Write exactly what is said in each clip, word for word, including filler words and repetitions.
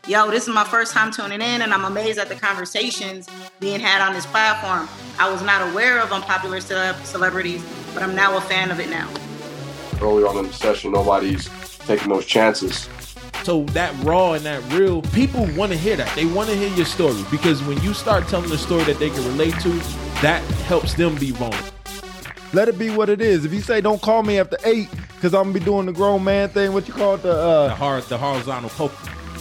yo, this is my first time tuning in, and I'm amazed at the conversations being had on this platform. I was not aware of unpopular celeb- celebrities, but I'm now a fan of it now. Early on in the session, nobody's taking those chances. So that raw and that real, people want to hear that. They want to hear your story, because when you start telling a story that they can relate to, that helps them be vulnerable. Let it be what it is. If you say don't call me after eight, because I'm gonna be doing the grown man thing, what you call it, the uh the, hard, the horizontal poke.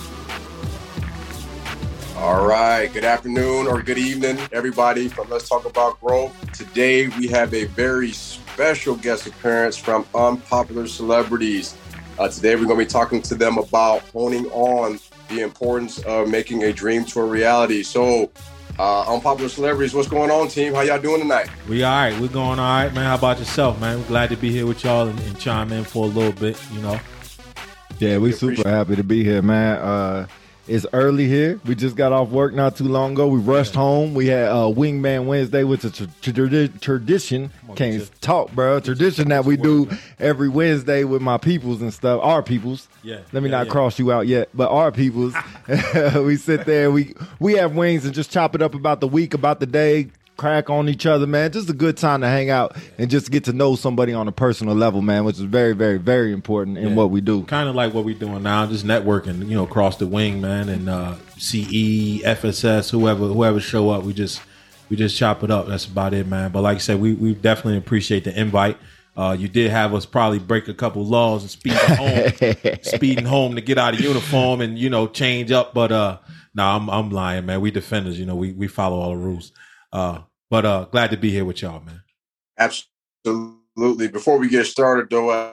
All right, good afternoon or good evening, everybody from Let's Talk About Growth. Today we have a very special guest appearance from Unpopular Celebrities. Uh, today we're going to be talking to them about honing on the importance of making a dream to a reality. So, uh, Unpopular Celebrities, what's going on, team? How y'all doing tonight? We all right. We're going all right, man. How about yourself, man? We're glad to be here with y'all and, and chime in for a little bit, you know. Yeah, we super happy to be here, man. Uh, it's early here. We just got off work not too long ago. We rushed yeah. home. We had uh, Wingman Wednesday, which is a tra- tra- tradition. Can't just talk, bro. Tradition that we do every Wednesday with my peoples and stuff. Our peoples. Yeah. Let me yeah, not yeah. cross you out yet, but our peoples. We sit there. We we have wings and just chop it up about the week, about the day. Crack on each other, man. Just a good time to hang out and just get to know somebody on a personal level, man, which is very, very, very important in yeah. what we do. Kind of like what we're doing now, just networking, you know, across the wing, man, and uh, C E, F S S, whoever, whoever show up, we just, we just chop it up. That's about it, man. But like I said, we, we definitely appreciate the invite. Uh, you did have us probably break a couple laws and speeding home, speeding home to get out of uniform and, you know, change up. But uh, no, nah, I'm, I'm lying, man. We defenders, you know, we, we follow all the rules. Uh, But uh, glad to be here with y'all, man. Absolutely. Before we get started, though, uh,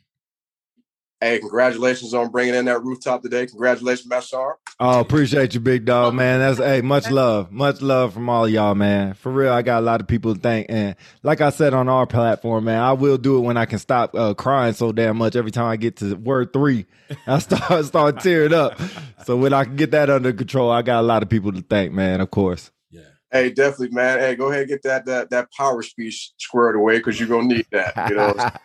hey, congratulations on bringing in that rooftop today. Congratulations, Massar. Oh, appreciate you, big dog, man. That's hey, much love, much love from all of y'all, man. For real, I got a lot of people to thank, and like I said on our platform, man, I will do it when I can stop uh, crying so damn much. Every time I get to word three, I start start tearing up. So when I can get that under control, I got a lot of people to thank, man. Of course. Hey, definitely, man. Hey, go ahead and get that that that power speech squared away, because you're gonna need that. You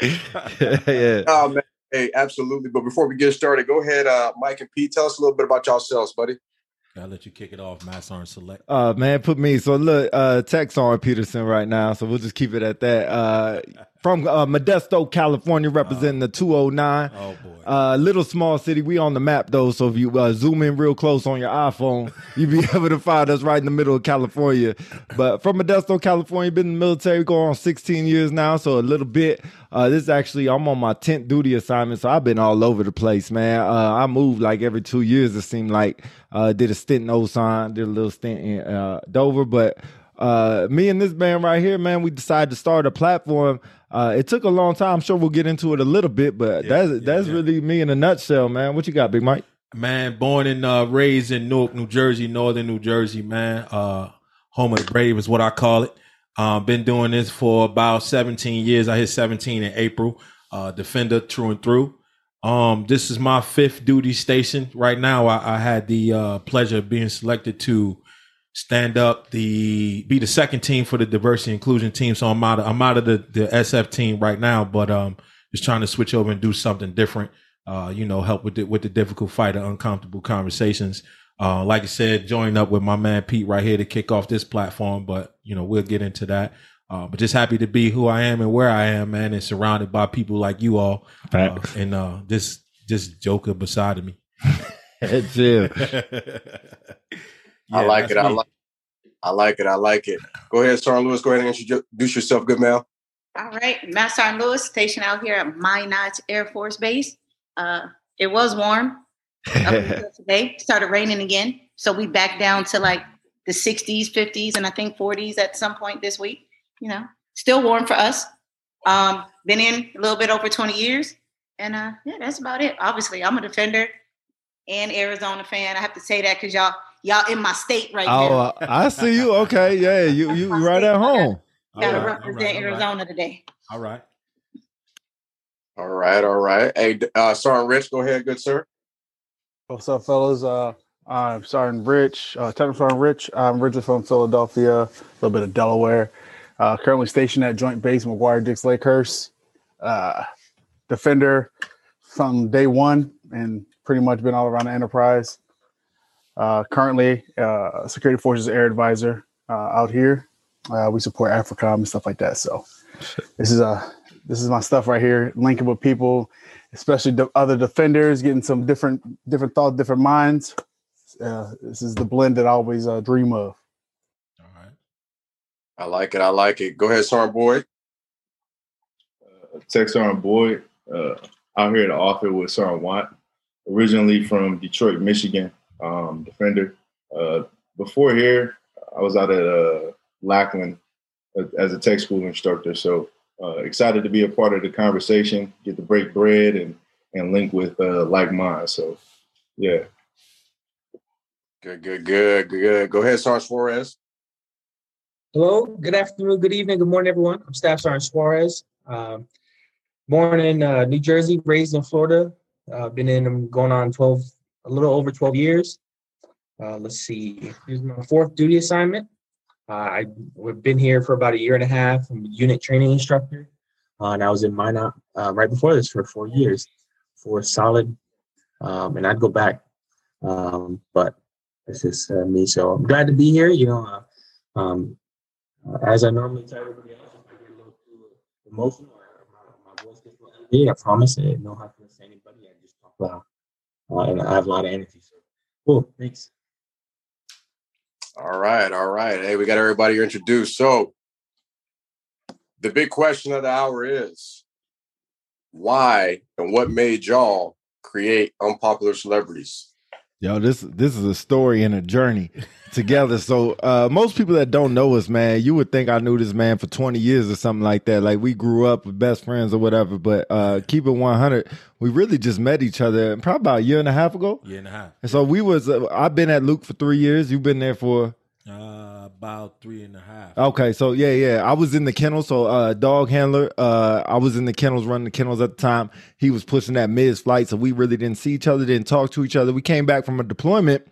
know. Yeah. Oh man. Hey, absolutely. But before we get started, go ahead, uh, Mike and Pete. Tell us a little bit about yourselves, buddy. I'll let you kick it off, Massar and Select. Uh, man, put me. So look, uh, text on Peterson right now. So we'll just keep it at that. Uh, from uh, Modesto, California, representing uh, the two oh nine. Oh boy. Uh, little small city. We on the map though. So if you uh, zoom in real close on your iPhone, you'll be able to find us right in the middle of California. But from Modesto, California, been in the military going on sixteen years now. So a little bit. Uh, this is actually, I'm on my tenth duty assignment. So I've been all over the place, man. Uh, I moved like every two years, it seemed like. Uh, did a stint in Osan, did a little stint in uh, Dover. But uh, me and this man right here, man, we decided to start a platform. Uh, it took a long time. I'm sure we'll get into it a little bit, but yeah, that's yeah, that's yeah. really me in a nutshell, man. What you got, Big Mike? Man, born and uh, raised in Newark, New Jersey, northern New Jersey, man. Uh, home of the brave is what I call it. Uh, been doing this for about seventeen years. I hit seventeen in April. Uh, defender through and through. Um, this is my fifth duty station. Right now, I, I had the uh, pleasure of being selected to stand up the be the second team for the diversity inclusion team. So I'm out of, I'm out of the, the S F team right now, but um, just trying to switch over and do something different. Uh, you know, help with the, with the difficult fight of uncomfortable conversations. Uh, like I said, join up with my man Pete right here to kick off this platform. But you know, we'll get into that. Uh, but just happy to be who I am and where I am, man, and surrounded by people like you all, uh, and uh, this this joker beside of me. That's you. I like it. Me. I like. I like it. I like it. Go ahead, Sarn Lewis. Go ahead and introduce yourself, good man. All right, Master Lewis, stationed out here at Minot Air Force Base. Uh, it was warm up until today. Started raining again, so we back down to like the sixties, fifties, and I think forties at some point this week. You know, still warm for us. Um, been in a little bit over twenty years. And uh, yeah, that's about it. Obviously, I'm a defender and Arizona fan. I have to say that because y'all y'all in my state right oh, now. Uh, I see you. Okay, yeah, you you right at home. Got to right, represent all right, Arizona right. today. All right. All right, all right. Hey, uh, Sergeant Rich, go ahead, good sir. What's up, fellas? Uh, I'm Sergeant Rich, uh, Technical Sergeant Rich. I'm originally from Philadelphia, a little bit of Delaware. Uh, currently stationed at Joint Base McGuire Dix Lakehurst. Uh, defender from day one and pretty much been all around the enterprise. Uh, currently, uh, Security Forces Air Advisor uh, out here. Uh, we support AFRICOM and stuff like that. So this is uh, this is my stuff right here, linking with people, especially the other defenders, getting some different different thoughts, different minds. Uh, this is the blend that I always uh, dream of. All right. I like it. I like it. Go ahead, Sergeant Boyd. Uh, Tech Sergeant Boyd, uh, out here at the office with Sergeant Watt, originally from Detroit, Michigan, um, defender. Uh, before here, I was out at uh, Lackland as a tech school instructor. So uh, excited to be a part of the conversation, get to break bread and, and link with uh, like minds. So, yeah. Good, good, good, good. Go ahead, Sergeant Suarez. Hello, good afternoon, good evening, good morning, everyone. I'm Staff Sergeant Suarez. Um, born in uh, New Jersey, raised in Florida. Uh, been in them going on twelve, a little over twelve years. Uh, let's see, here's my fourth duty assignment. Uh, I've been here for about a year and a half. I'm a unit training instructor. Uh, and I was in Minot uh, right before this for four years, for solid. Um, and I'd go back. Um, but this is uh, me. So I'm glad to be here. You know, uh, um, uh, as I normally tell everybody else, if I get a little too emotional or my, my voice gets a little elevated, I promise I don't have to say anybody. I just talk loud. Uh, and I have a lot of energy. So cool. Thanks. All right, all right. Hey, we got everybody here introduced. So the big question of the hour is why and what made y'all create Unpopular Celebrities? Yo, this this is a story and a journey together. So uh, most people that don't know us, man, you would think I knew this man for twenty years or something like that. Like we grew up with best friends or whatever. But uh, keep it one hundred, we really just met each other probably about a year and a half ago. Year and a half. And so we was, uh, I've been at Luke for three years. You've been there for? Uh, about three and a half. Okay, so yeah, yeah. I was in the kennel, so uh, dog handler. Uh, I was in the kennels, running the kennels at the time. He was pushing that mid-flight, so we really didn't see each other, didn't talk to each other. We came back from a deployment.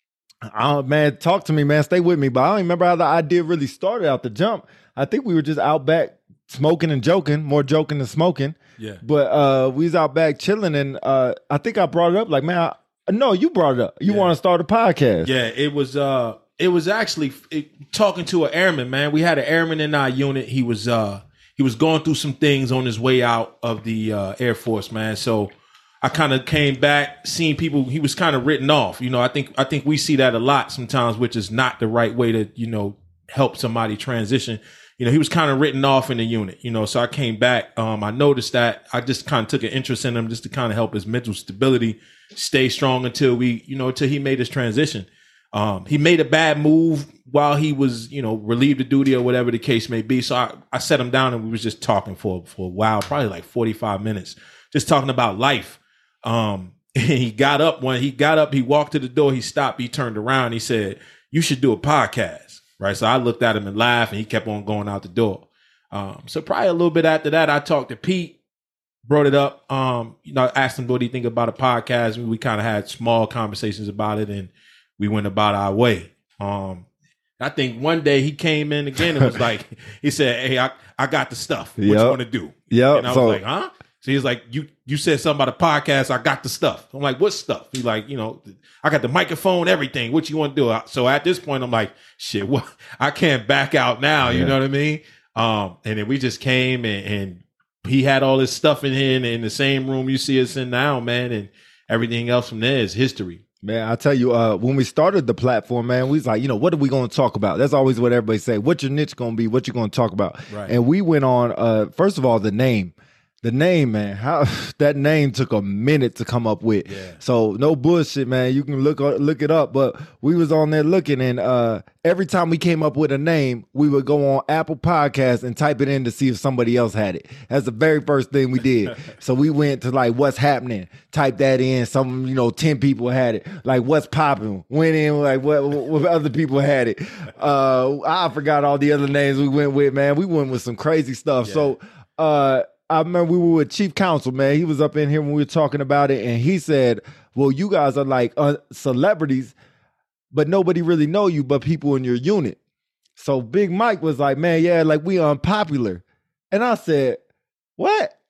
Oh, man, talk to me, man. Stay with me. But I don't remember how the idea really started out the jump. I think we were just out back smoking and joking, more joking than smoking. Yeah. But uh, we was out back chilling, and uh, I think I brought it up. Like, man, I, no, you brought it up. You Yeah. want to start a podcast? Yeah, it was. Uh, it was actually it, talking to an airman. Man, we had an airman in our unit. He was. Uh, he was going through some things on his way out of the uh, Air Force, man. So I kind of came back, seeing people. He was kind of written off. You know, I think I think we see that a lot sometimes, which is not the right way to you know help somebody transition. You know, he was kind of written off in the unit. You know, so I came back. Um, I noticed that I just kind of took an interest in him just to kind of help his mental stability stay strong until we, you know, until he made his transition. Um, he made a bad move while he was, you know, relieved of duty or whatever the case may be. So I, I sat him down and we was just talking for, for a while, probably like forty-five minutes, just talking about life. Um, and he got up when he got up, he walked to the door, he stopped, he turned around, he said, "You should do a podcast." Right. So I looked at him and laughed and he kept on going out the door. Um, so probably a little bit after that, I talked to Pete, brought it up. Um, you know, asked him, what do you think about a podcast? And we kind of had small conversations about it and we went about our way. Um, I think one day he came in again and was like, he said, "Hey, I, I got the stuff. What Yep. you want to do?" Yep. And I So- was like, "Huh?" So he's like, you you said something about a podcast. I got the stuff. I'm like, "What stuff?" He's like, you know, "I got the microphone, everything. What you want to do?" So at this point, I'm like, shit, what? I can't back out now. You Yeah. know what I mean? Um, and then we just came and, and he had all this stuff in here in, in the same room you see us in now, man. And everything else from there is history. Man, I tell you, uh, when we started the platform, man, we was like, you know, what are we going to talk about? That's always what everybody say. What's your niche going to be? What you going to talk about? Right. And we went on, uh, first of all, the name. The name, man, how that name took a minute to come up with. Yeah. So no bullshit, man. You can look look it up. But we was on there looking, and uh, every time we came up with a name, we would go on Apple Podcasts and type it in to see if somebody else had it. That's the very first thing we did. So we went to like what's happening, type that in. Some you know ten people had it. Like what's popping, went in like what what other people had it. Uh, I forgot all the other names we went with, man. We went with some crazy stuff. Yeah. So. Uh, I remember we were with Chief Counsel, man. He was up in here when we were talking about it, and he said, well, you guys are like uh, celebrities, but nobody really know you but people in your unit. So Big Mike was like, man, yeah, like we unpopular. And I said, what?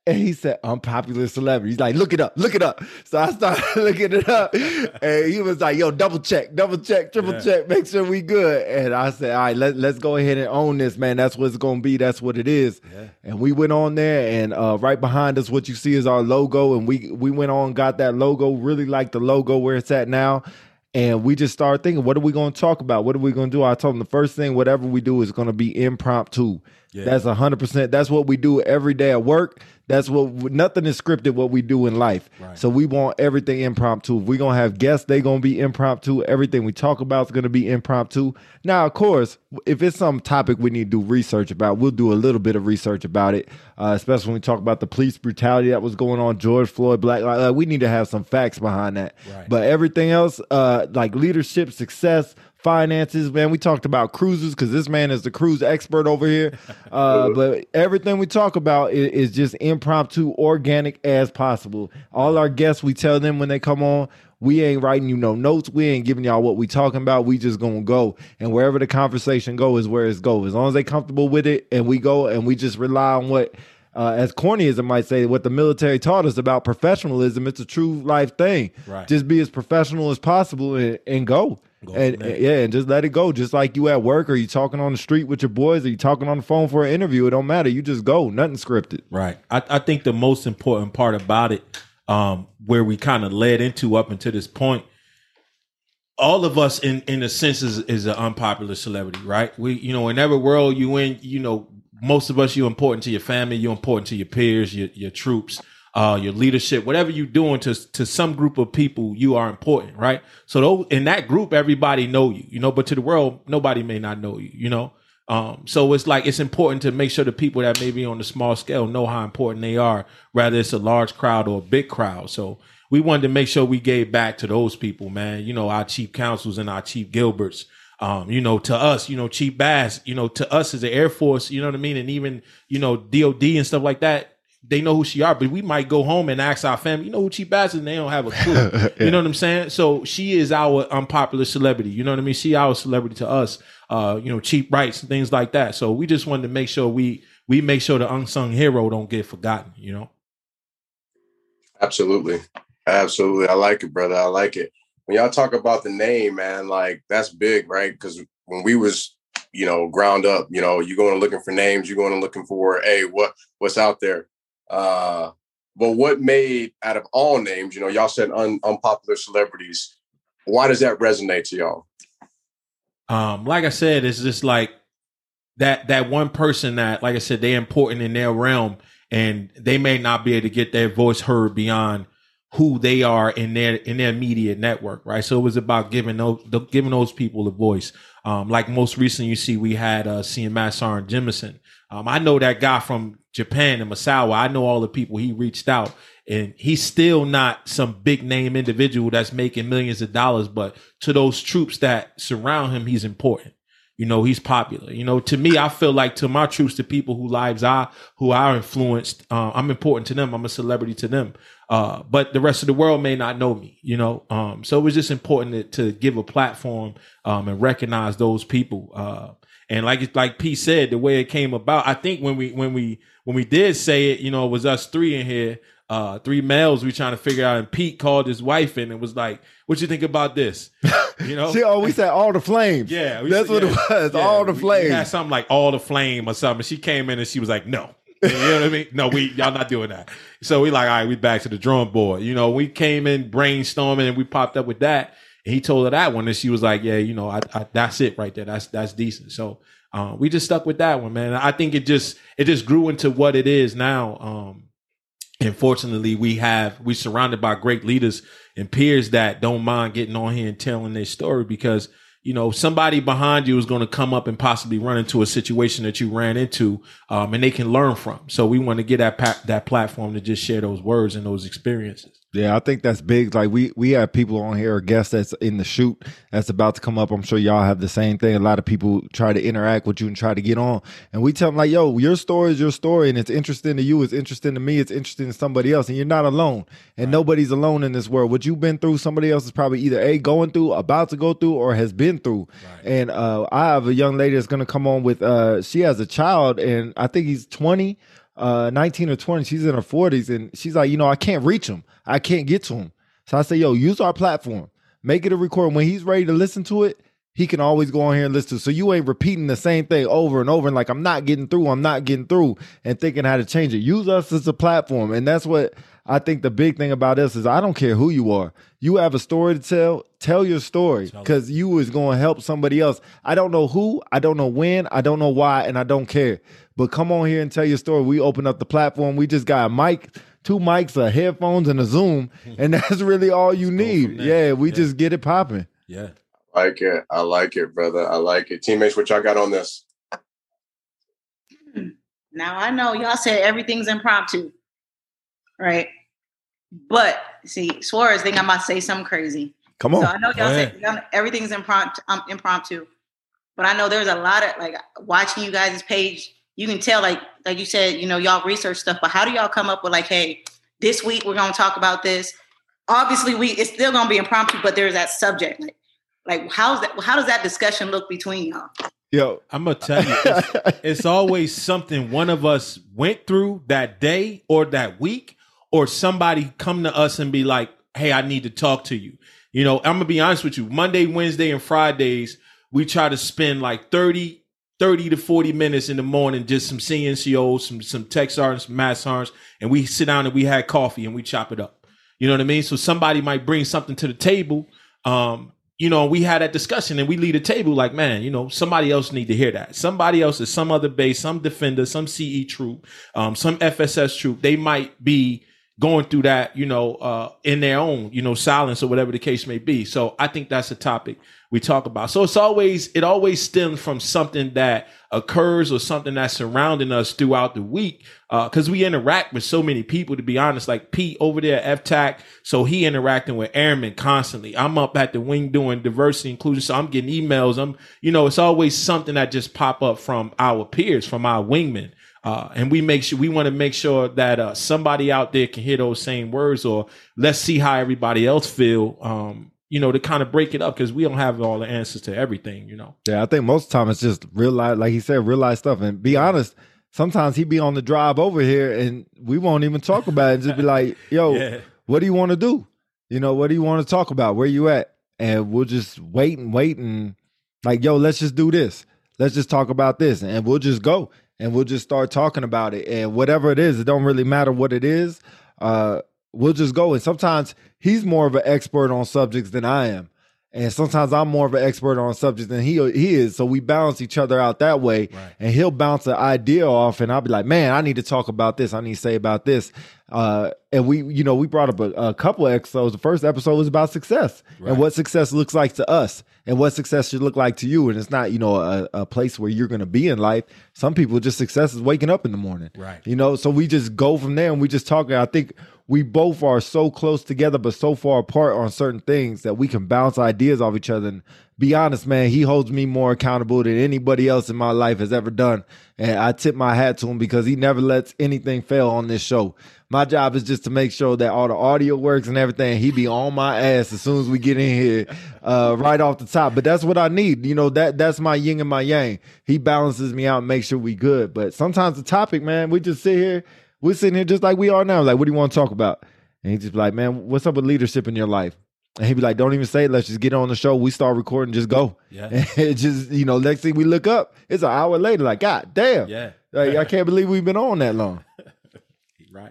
And he said, unpopular celebrity. He's like, look it up, look it up. So I started looking it up. And he was like, yo, double check, double check, triple yeah. check, make sure we good. And I said, all right, let, let's go ahead and own this, man. That's what it's going to be. That's what it is. Yeah. And we went on there, and uh, right behind us, what you see is our logo. And we, we went on, got that logo, really like the logo where it's at now. And we just started thinking, what are we going to talk about? What are we going to do? I told him the first thing, whatever we do is going to be impromptu. Yeah. That's one hundred percent. That's what we do every day at work. That's what, nothing is scripted what we do in life. Right. So we want everything impromptu. If we're going to have guests, they're going to be impromptu. Everything we talk about is going to be impromptu. Now, of course, if it's some topic we need to do research about, we'll do a little bit of research about it, uh, especially when we talk about the police brutality that was going on, George Floyd, Black Lives Matter. Uh, we need to have some facts behind that. Right. But everything else, uh, like leadership, success, finances, man, we talked about cruises because this man is the cruise expert over here. Uh, but everything we talk about is, is just impromptu, organic as possible. All our guests, we tell them when they come on, we ain't writing you no notes. We ain't giving y'all what we talking about. We just gonna go. And wherever the conversation go is where it's go. As long as they comfortable with it and we go and we just rely on what, uh, as corny as it might say, what the military taught us about professionalism. It's a true life thing. Right. Just be as professional as possible and, and go. Go and, and yeah, and just let it go. Just like you at work, or you talking on the street with your boys, or you talking on the phone for an interview. It don't matter. You just go. Nothing scripted. Right. I, I think the most important part about it, um, where we kind of led into up until this point, all of us in in a sense is, is an unpopular celebrity, right? We, you know, in every world you in, you know, most of us, you're important to your family, you're important to your peers, your your troops. Uh, your leadership, whatever you're doing to to some group of people, you are important, right? So those, in that group, everybody know you, you know, but to the world, nobody may not know you, you know? Um, so it's like, it's important to make sure the people that may be on the small scale know how important they are, whether it's a large crowd or a big crowd. So we wanted to make sure we gave back to those people, man, you know, our chief counsels and our chief Gilberts. Um, you know, to us, you know, Chief Bass, you know, to us as the Air Force, you know what I mean? And even, you know, D O D and stuff like that. They know who she are, but we might go home and ask our family, you know who Chief Bass is, and they don't have a clue. Yeah. You know what I'm saying? So she is our unpopular celebrity. You know what I mean? She our celebrity to us, uh, you know, cheap rights and things like that. So we just wanted to make sure we we make sure the unsung hero don't get forgotten, you know? Absolutely. Absolutely. I like it, brother. I like it. When y'all talk about the name, man, like that's big, right? Because when we was, you know, ground up, you know, you're going looking for names, you're going looking for, hey, what what's out there? Uh, but what made, out of all names, you know, y'all said un, unpopular celebrities. Why does that resonate to y'all? Um, like I said, it's just like that, that one person that, like I said, they're important in their realm and they may not be able to get their voice heard beyond who they are in their, in their media network. Right. So it was about giving those, giving those people a voice. Um, like most recently, you see, we had, uh, seeing Masarin Jemison. Um, I know that guy from Japan and Masawa. I know all the people he reached out, and he's still not some big name individual that's making millions of dollars. But to those troops that surround him, he's important. You know, he's popular. You know, to me, I feel like to my troops, the people who lives I, who are influenced, uh, I'm important to them. I'm a celebrity to them. Uh, but the rest of the world may not know me, you know? Um, so it was just important to, to give a platform, um, and recognize those people. Uh, and like, like P said, the way it came about, I think when we, when we, when we did say it, you know, it was us three in here, uh, three males we trying to figure out, and Pete called his wife in and was like, what you think about this? You know, see, oh, we said all the flames. Yeah. That's said, what yeah, it was. Yeah, all the we, flames. We had something like all the flame or something. She came in and she was like, no. You know what I mean? No, we, y'all not doing that. So we like, all right, we back to the drawing board. You know, we came in brainstorming and we popped up with that. And he told her that one, and she was like, yeah, you know, I, I, that's it right there. That's, that's decent. So, uh, we just stuck with that one, man. I think it just, it just grew into what it is now. Um, and fortunately we have, we surrounded by great leaders and peers that don't mind getting on here and telling their story, because you know, somebody behind you is going to come up and possibly run into a situation that you ran into, um, and they can learn from. So we want to get that pa- that platform to just share those words and those experiences. Yeah, I think that's big. Like we we have people on here, guests that's in the shoot that's about to come up. I'm sure y'all have the same thing. A lot of people try to interact with you and try to get on. And we tell them like, yo, your story is your story, and it's interesting to you. It's interesting to me. It's interesting to somebody else. And you're not alone. And right. Nobody's alone in this world. What you've been through, somebody else is probably either A, going through, about to go through, or has been through. Right. And uh, I have a young lady that's going to come on with, uh, she has a child, and I think he's twenty. uh, nineteen or twenty. She's in her forties, and she's like, you know, I can't reach him. I can't get to him. So I say, yo, use our platform. Make it a recording. When he's ready to listen to it, he can always go on here and listen to it. So you ain't repeating the same thing over and over and like, I'm not getting through, I'm not getting through, and thinking how to change it. Use us as a platform. And that's what I think the big thing about us is I don't care who you are. You have a story to tell, tell your story, because you is going to help somebody else. I don't know who, I don't know when, I don't know why, and I don't care. But come on here and tell your story. We open up the platform. We just got a mic, two mics, a headphones, and a Zoom, and that's really all you need. Yeah, we yeah. just get it popping. Yeah. I like it. I like it, brother. I like it. Teammates, what y'all got on this? Now, I know y'all said everything's impromptu, right? But, see, Suarez think I'm about to say something crazy. Come on. So I know y'all said y'all, everything's impromptu, um, impromptu. But I know there's a lot of, like, watching you guys' page, you can tell, like, like you said, you know, y'all research stuff. But how do y'all come up with, like, hey, this week we're going to talk about this? Obviously, we it's still going to be impromptu, but there's that subject. Like, Like, how's that? How does that discussion look between y'all? Yo, I'm gonna tell you, it's, it's always something one of us went through that day or that week, or somebody come to us and be like, "Hey, I need to talk to you." You know, I'm gonna be honest with you. Monday, Wednesday, and Fridays, we try to spend like thirty, thirty to forty minutes in the morning, just some C N C Os, some some tech sergeants, some math sergeants, and we sit down and we had coffee and we chop it up. You know what I mean? So somebody might bring something to the table. Um, You know, we had that discussion and we leave the table like, man, you know, somebody else need to hear that. Somebody else is some other base, some defender, some C E troop, um, some F S S troop. They might be going through that, you know, uh, in their own, you know, silence or whatever the case may be. So I think that's a topic we talk about. So it's always, it always stems from something that occurs or something that's surrounding us throughout the week. Uh, cause we interact with so many people, to be honest, like Pete over there at F TAC. So he interacting with airmen constantly. I'm up at the wing doing diversity inclusion. So I'm getting emails. I'm, you know, it's always something that just pop up from our peers, from our wingmen. Uh, and we make sure we want to make sure that uh, somebody out there can hear those same words, or let's see how everybody else feel. Um, you know, to kind of break it up, because we don't have all the answers to everything. You know. Yeah, I think most of the time it's just real life, like he said, real life stuff. And be honest, sometimes he be on the drive over here, and we won't even talk about it. And just be like, "Yo, yeah. what do you want to do? You know, what do you want to talk about? Where you at?" And we'll just wait and wait and like, "Yo, let's just do this. Let's just talk about this," and we'll just go. And we'll just start talking about it. And whatever it is, it don't really matter what it is. Uh, we'll just go. And sometimes he's more of an expert on subjects than I am. And sometimes I'm more of an expert on subjects than he he is. So we balance each other out that way. Right. And he'll bounce an idea off, and I'll be like, "Man, I need to talk about this. I need to say about this." Uh, and we, you know, we brought up a, a couple of episodes. The first episode was about success right. and what success looks like to us, and what success should look like to you. And it's not, you know, a, a place where you're going to be in life. Some people just success is waking up in the morning, right? You know, so we just go from there and we just talk. I think we both are so close together, but so far apart on certain things that we can bounce ideas off each other. And be honest, man, he holds me more accountable than anybody else in my life has ever done. And I tip my hat to him, because he never lets anything fail on this show. My job is just to make sure that all the audio works and everything. He be on my ass as soon as we get in here, uh, right off the top. But that's what I need. You know, that that's my yin and my yang. He balances me out and makes sure we good. But sometimes the topic, man, we just sit here. We're sitting here just like we are now. Like, what do you want to talk about? And he just be like, "Man, what's up with leadership in your life?" And he'd be like, "Don't even say it. Let's just get on the show. We start recording, just go." Yeah. And it just, you know, next thing we look up, it's an hour later. Like, God damn. Yeah. Like, I can't believe we've been on that long. Right.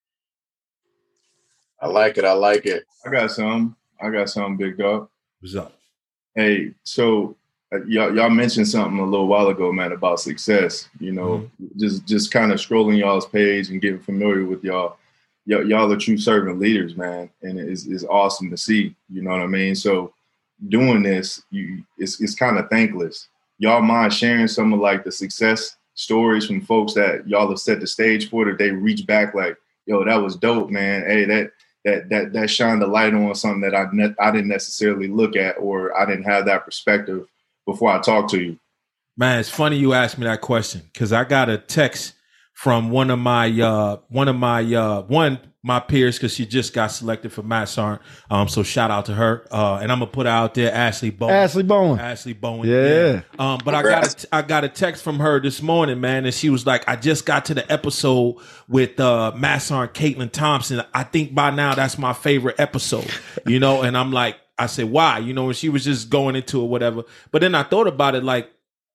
I like it. I like it. I got some. I got some, big dog. What's up? Hey, so uh, y'all, y'all mentioned something a little while ago, man, about success. You know, mm-hmm. just just kind of scrolling y'all's page and getting familiar with y'all. Y- y'all are true servant leaders, man, and it's, it's awesome to see. You know what I mean? So doing this, you it's it's kind of thankless. Y'all mind sharing some of like the success stories from folks that y'all have set the stage for, that they reach back like, "Yo, that was dope, man. Hey, that that that that shined a light on something that I ne- I didn't necessarily look at, or I didn't have that perspective before I talked to you." Man, it's funny you asked me that question, because I got a text from one of my uh one of my uh one my peers because she just got selected for Matt Sarn. Um, so shout out to her. Uh, and I'm gonna put out there Ashley Bowen. Ashley Bowen. Ashley Bowen. Yeah. yeah. Um, but I got a, I got a text from her this morning, man, and she was like, I just got to the episode with uh, Matt Sarn, Caitlin Thompson. I think by now that's my favorite episode, you know. And I'm like, I said, why? You know, and she was just going into it, whatever. But then I thought about it, like,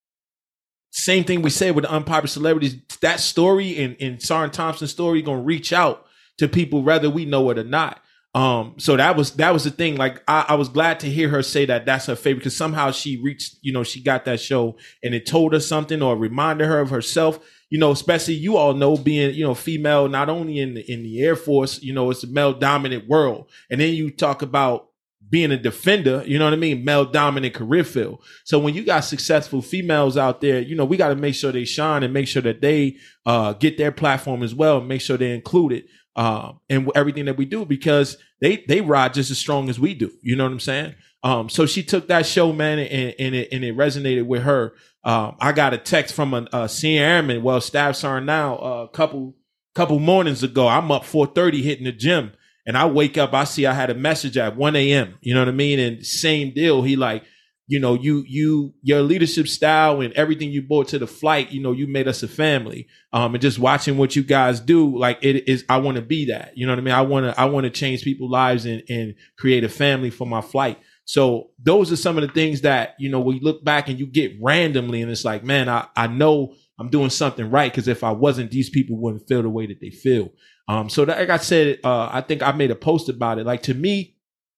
same thing we said with the unpopular celebrities. That story and, and Sarn Thompson's story gonna reach out to people whether we know it or not. Um, so that was that was the thing. Like I, I was glad to hear her say that that's her favorite because somehow she reached, you know, she got that show and it told her something or reminded her of herself. You know, especially you all know being, you know, female, not only in the, in the Air Force, you know, it's a male dominant world, and then you talk about being a defender, you know what I mean? Male dominant career field. So when you got successful females out there, you know, we got to make sure they shine and make sure that they uh, get their platform as well and make sure they're included um, in everything that we do because they they ride just as strong as we do. You know what I'm saying? Um, so she took that show, man, and, and, it, and it resonated with her. Um, I got a text from a, a senior airman, well, Staff Sergeant now, a uh, couple couple mornings ago. I'm up four thirty hitting the gym. And I wake up, I see I had a message at one a.m. You know what I mean? And same deal. He like, you know, you, you, your leadership style and everything you brought to the flight, you know, you made us a family. Um, and just watching what you guys do, like it is, I want to be that, you know what I mean? I want to, I want to change people's lives and, and create a family for my flight. So those are some of the things that, you know, when you look back and you get randomly and it's like, man, I, I know I'm doing something right. Because if I wasn't, these people wouldn't feel the way that they feel. Um, so that, like I said, uh, I think I made a post about it. Like to me,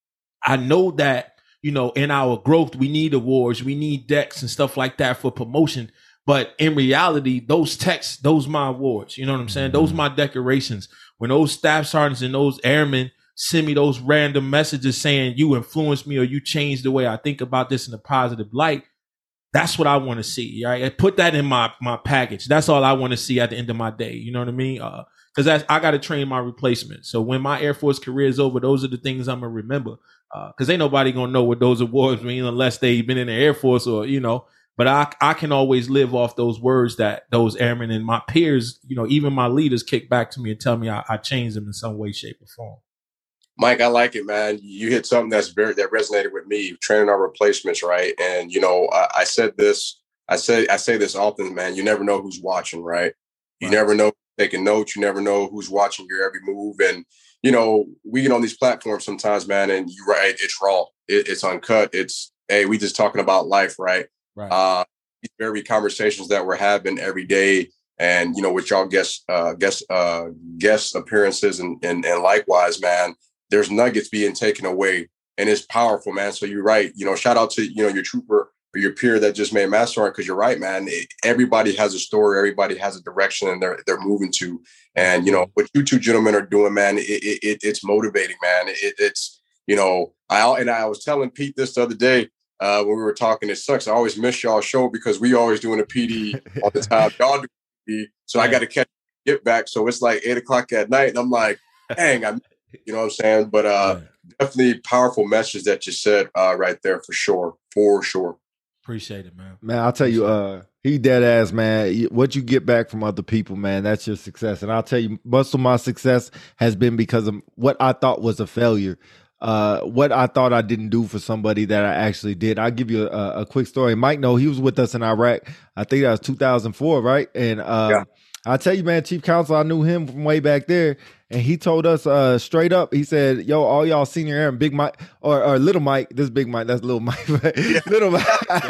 I know that, you know, in our growth, we need awards, we need decks and stuff like that for promotion. But in reality, those texts, those my awards, you know what I'm saying? Those my decorations. When those staff sergeants and those airmen send me those random messages saying you influenced me or you changed the way I think about this in a positive light, that's what I want to see. Right? I put that in my my package. That's all I want to see at the end of my day. You know what I mean? Uh, Because that's I got to train my replacement. So when my Air Force career is over, those are the things I'm gonna remember. Because uh, ain't nobody gonna know what those awards mean unless they've been in the Air Force or you know. But I I can always live off those words that those airmen and my peers, you know, even my leaders kick back to me and tell me I, I changed them in some way, shape, or form. Mike, I like it, man. You hit something that's very that resonated with me. Training our replacements, right? And you know, I, I said this. I say I say this often, man. You never know who's watching, right? You right. never know. Taking notes, you never know who's watching your every move. And, you know, we get on these platforms sometimes, man, and you're right, it's raw. It, it's uncut. It's, hey, we just talking about life, right? Right. Uh, these very conversations that we're having every day and, you know, with y'all guest, uh, guest, uh, guest appearances and, and, and likewise, man, there's nuggets being taken away and it's powerful, man. So you're right. You know, shout out to, you know, your trooper or your peer that just made Master on because you're right, man. It, everybody has a story. Everybody has a direction and they're they're moving to. And, you know, what you two gentlemen are doing, man, it, it, it's motivating, man. It, it's, you know, I and I was telling Pete this the other day uh, when we were talking. It sucks. I always miss y'all's show because we always doing a P D all the time. Y'all do P D. So yeah. I got to catch get back. So it's like eight o'clock at night. And I'm like, dang, I'm, you know what I'm saying? But uh, yeah. definitely powerful message that you said uh, right there for sure. For sure. Appreciate it, man. Man, I'll tell you, uh, he dead ass, man. What you get back from other people, man, that's your success. And I'll tell you, most of my success has been because of what I thought was a failure. Uh, what I thought I didn't do for somebody that I actually did. I'll give you a, a quick story. Mike, no, he was with us in Iraq. I think that was two thousand four, right? And um, yeah. I'll tell you, man, Chief Counsel, I knew him from way back there. And he told us uh, straight up, he said, yo, all y'all senior airmen, Big Mike, or, or Little Mike, this Big Mike, that's Little Mike. Yeah. Little Mike.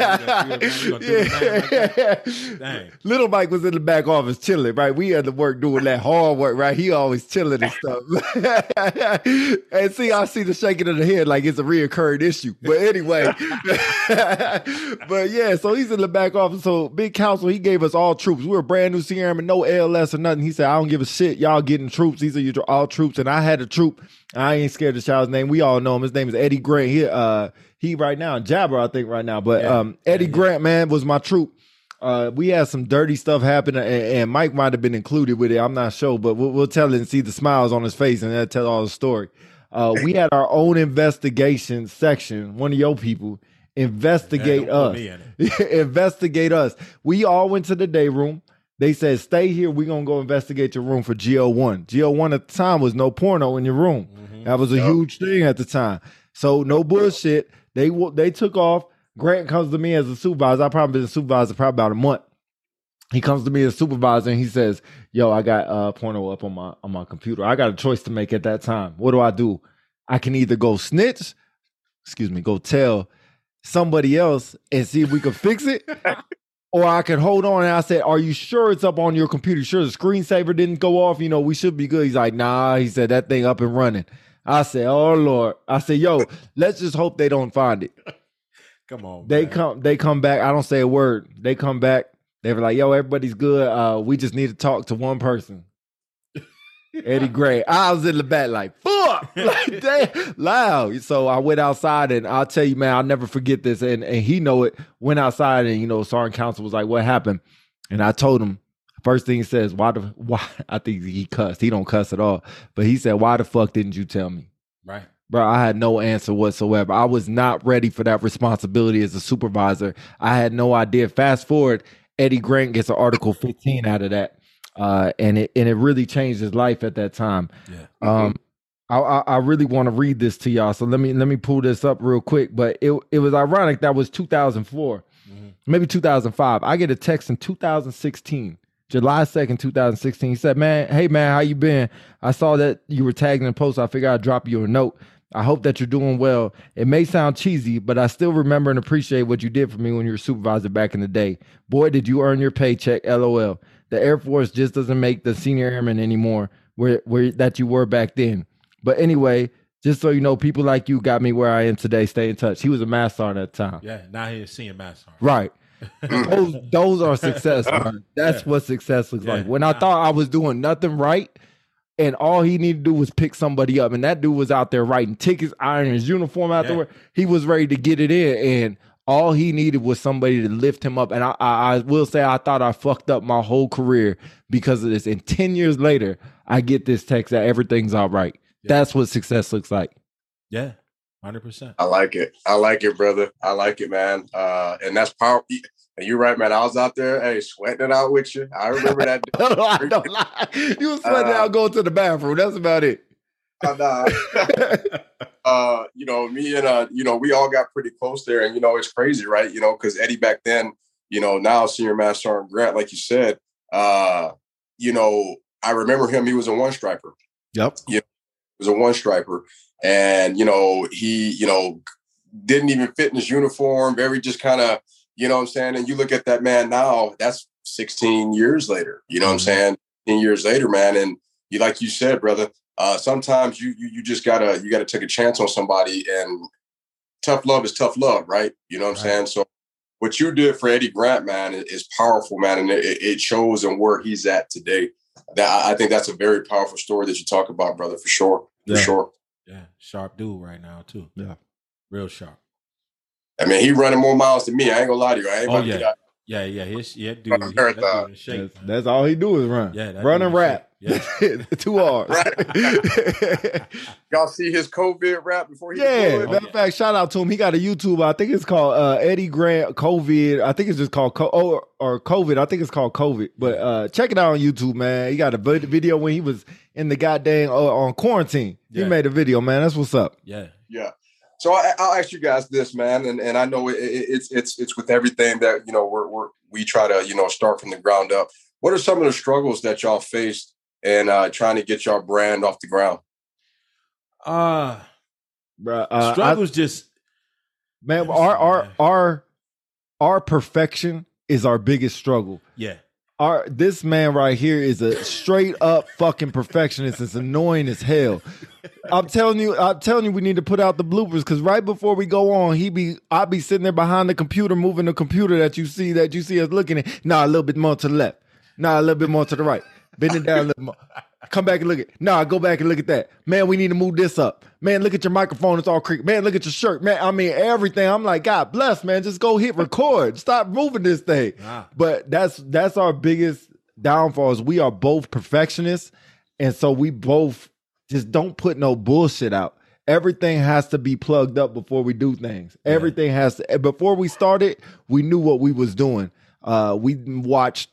Yeah. Little Mike was in the back office chilling, right? We had to work doing that hard work, right? He always chilling and stuff. And see, I see the shaking of the head like it's a reoccurring issue. But anyway, but yeah, so he's in the back office. So Big Counsel, he gave us all troops. We were brand new senior airmen, no L S or nothing. He said, I don't give a shit. Y'all getting troops. These are all troops, and I had a troop. I ain't scared to shout his name. We all know him. His name is Eddie Grant. He, uh, he right now in Jabber, I think right now. But yeah. um, Eddie yeah, Grant, yeah. man, was my troop. Uh, we had some dirty stuff happen, and, and Mike might have been included with it. I'm not sure, but we'll, we'll tell it and see the smiles on his face, and that'll tell all the story. Uh, we had our own investigation section. One of your people investigate us. Investigate us. We all went to the day room. They said, stay here. We're going to go investigate your room for G O one. G O one at the time was no porno in your room. Mm-hmm. That was a yep. huge thing at the time. So no bullshit. They they took off. Grant comes to me as a supervisor. I probably been a supervisor probably about a month. He comes to me as a supervisor and he says, yo, I got uh, porno up on my on my computer. I got a choice to make at that time. What do I do? I can either go snitch, excuse me, go tell somebody else and see if we can fix it, or I could hold on. And I said, are you sure it's up on your computer? Sure the screensaver didn't go off? You know, we should be good. He's like, nah. He said, that thing up and running. I said, oh, Lord. I said, yo, let's just hope they don't find it. Come on, They man. come, they come back. I don't say a word. They come back. They were like, yo, everybody's good. Uh, we just need to talk to one person. Eddie Gray. I was in the back like, fuck, like damn, loud. So I went outside and I'll tell you, man, I'll never forget this. And and he know it. Went outside and, you know, Sergeant Counsel was like, what happened? And I told him, first thing he says, why the, why? I think he cussed. He don't cuss at all. But he said, why the fuck didn't you tell me? Right. Bro, I had no answer whatsoever. I was not ready for that responsibility as a supervisor. I had no idea. Fast forward, Eddie Grant gets an Article fifteen out of that. Uh, and it and it really changed his life at that time. Yeah. Um, I, I, I really want to read this to y'all. So let me let me pull this up real quick. But it it was ironic that was two thousand four, mm-hmm. maybe two thousand five. I get a text in two thousand sixteen, July second, two thousand sixteen. He said, "Man, hey man, how you been? I saw that you were tagged in the post. I figured I'd drop you a note. I hope that you're doing well. It may sound cheesy, but I still remember and appreciate what you did for me when you were supervisor back in the day. Boy, did you earn your paycheck, LOL. The Air Force just doesn't make the senior airman anymore where, where that you were back then. But anyway, just so you know, people like you got me where I am today. Stay in touch." He was a master sergeant at the time. Yeah, now he's seeing master sergeant. Right. those, those are success, man. That's yeah. what success looks yeah. like. When I thought I was doing nothing right, and all he needed to do was pick somebody up, and that dude was out there writing tickets, ironing his uniform out yeah. there. He was ready to get it in, and all he needed was somebody to lift him up. And I, I, I will say I thought I fucked up my whole career because of this. And ten years later, I get this text that everything's all right. Yeah. That's what success looks like. Yeah, one hundred percent. I like it. I like it, brother. I like it, man. Uh, and that's powerful. And you're right, man. I was out there, hey, sweating it out with you. I remember that. I don't lie. You were sweating uh, out going to the bathroom. That's about it. Uh, uh, you know, me and, uh, you know, we all got pretty close there. And, you know, it's crazy, right? You know, because Eddie back then, you know, now Senior Master Sergeant Grant, like you said, uh, you know, I remember him. He was a one striper. Yep. You know, he was a one striper. And, you know, he, you know, didn't even fit in his uniform. Very just kind of, you know what I'm saying? And you look at that man now, that's sixteen years later. You know what I'm saying? ten years later, man. And you, like you said, brother, Uh, sometimes you, you you just gotta you gotta take a chance on somebody, and tough love is tough love, right? You know what I'm right. saying? So what you did for Eddie Grant, man, is powerful, man, and it, it shows him where he's at today. That I think that's a very powerful story that you talk about, brother, for sure, for yeah. sure. Yeah, sharp dude right now too. Yeah, real sharp. I mean, he running more miles than me. I ain't gonna lie to you. I ain't oh gonna yeah. Yeah, yeah, yeah, yeah, dude. He, that dude in shape, that's, that's all he do is run. Yeah, run and rap. Yeah. Two R's. Y'all see his COVID rap before he Yeah, deployed? matter of oh, yeah. fact, shout out to him. He got a YouTube. I think it's called uh, Eddie Grant COVID. I think it's just called Co- oh, or COVID. I think it's called COVID. But uh, check it out on YouTube, man. He got a video when he was in the goddamn uh, on quarantine. He yeah. made a video, man. That's what's up. Yeah, yeah. So I, I'll ask you guys this, man, and, and I know it, it, it's it's it's with everything that you know we're, we're we try to you know start from the ground up. What are some of the struggles that y'all faced in uh, trying to get y'all brand off the ground? Uh, Bruh, uh struggles I, just man. Our our our our perfection is our biggest struggle. Yeah. Our this man right here is a straight up fucking perfectionist. It's annoying as hell. I'm telling you, I'm telling you, we need to put out the bloopers because right before we go on, he be I be sitting there behind the computer, moving the computer that you see that you see us looking at. Nah, a little bit more to the left. Nah, a little bit more to the right. Bend it down a little more. Come back and look at. Nah, go back and look at that. Man, we need to move this up. Man, look at your microphone. It's all creaky. Man, look at your shirt. Man, I mean everything. I'm like, God bless, man. Just go hit record. Stop moving this thing. Ah. But that's that's our biggest downfall is we are both perfectionists. And so we both just don't put no bullshit out. Everything has to be plugged up before we do things. Yeah. Everything has to. Before we started, we knew what we was doing. Uh, we watched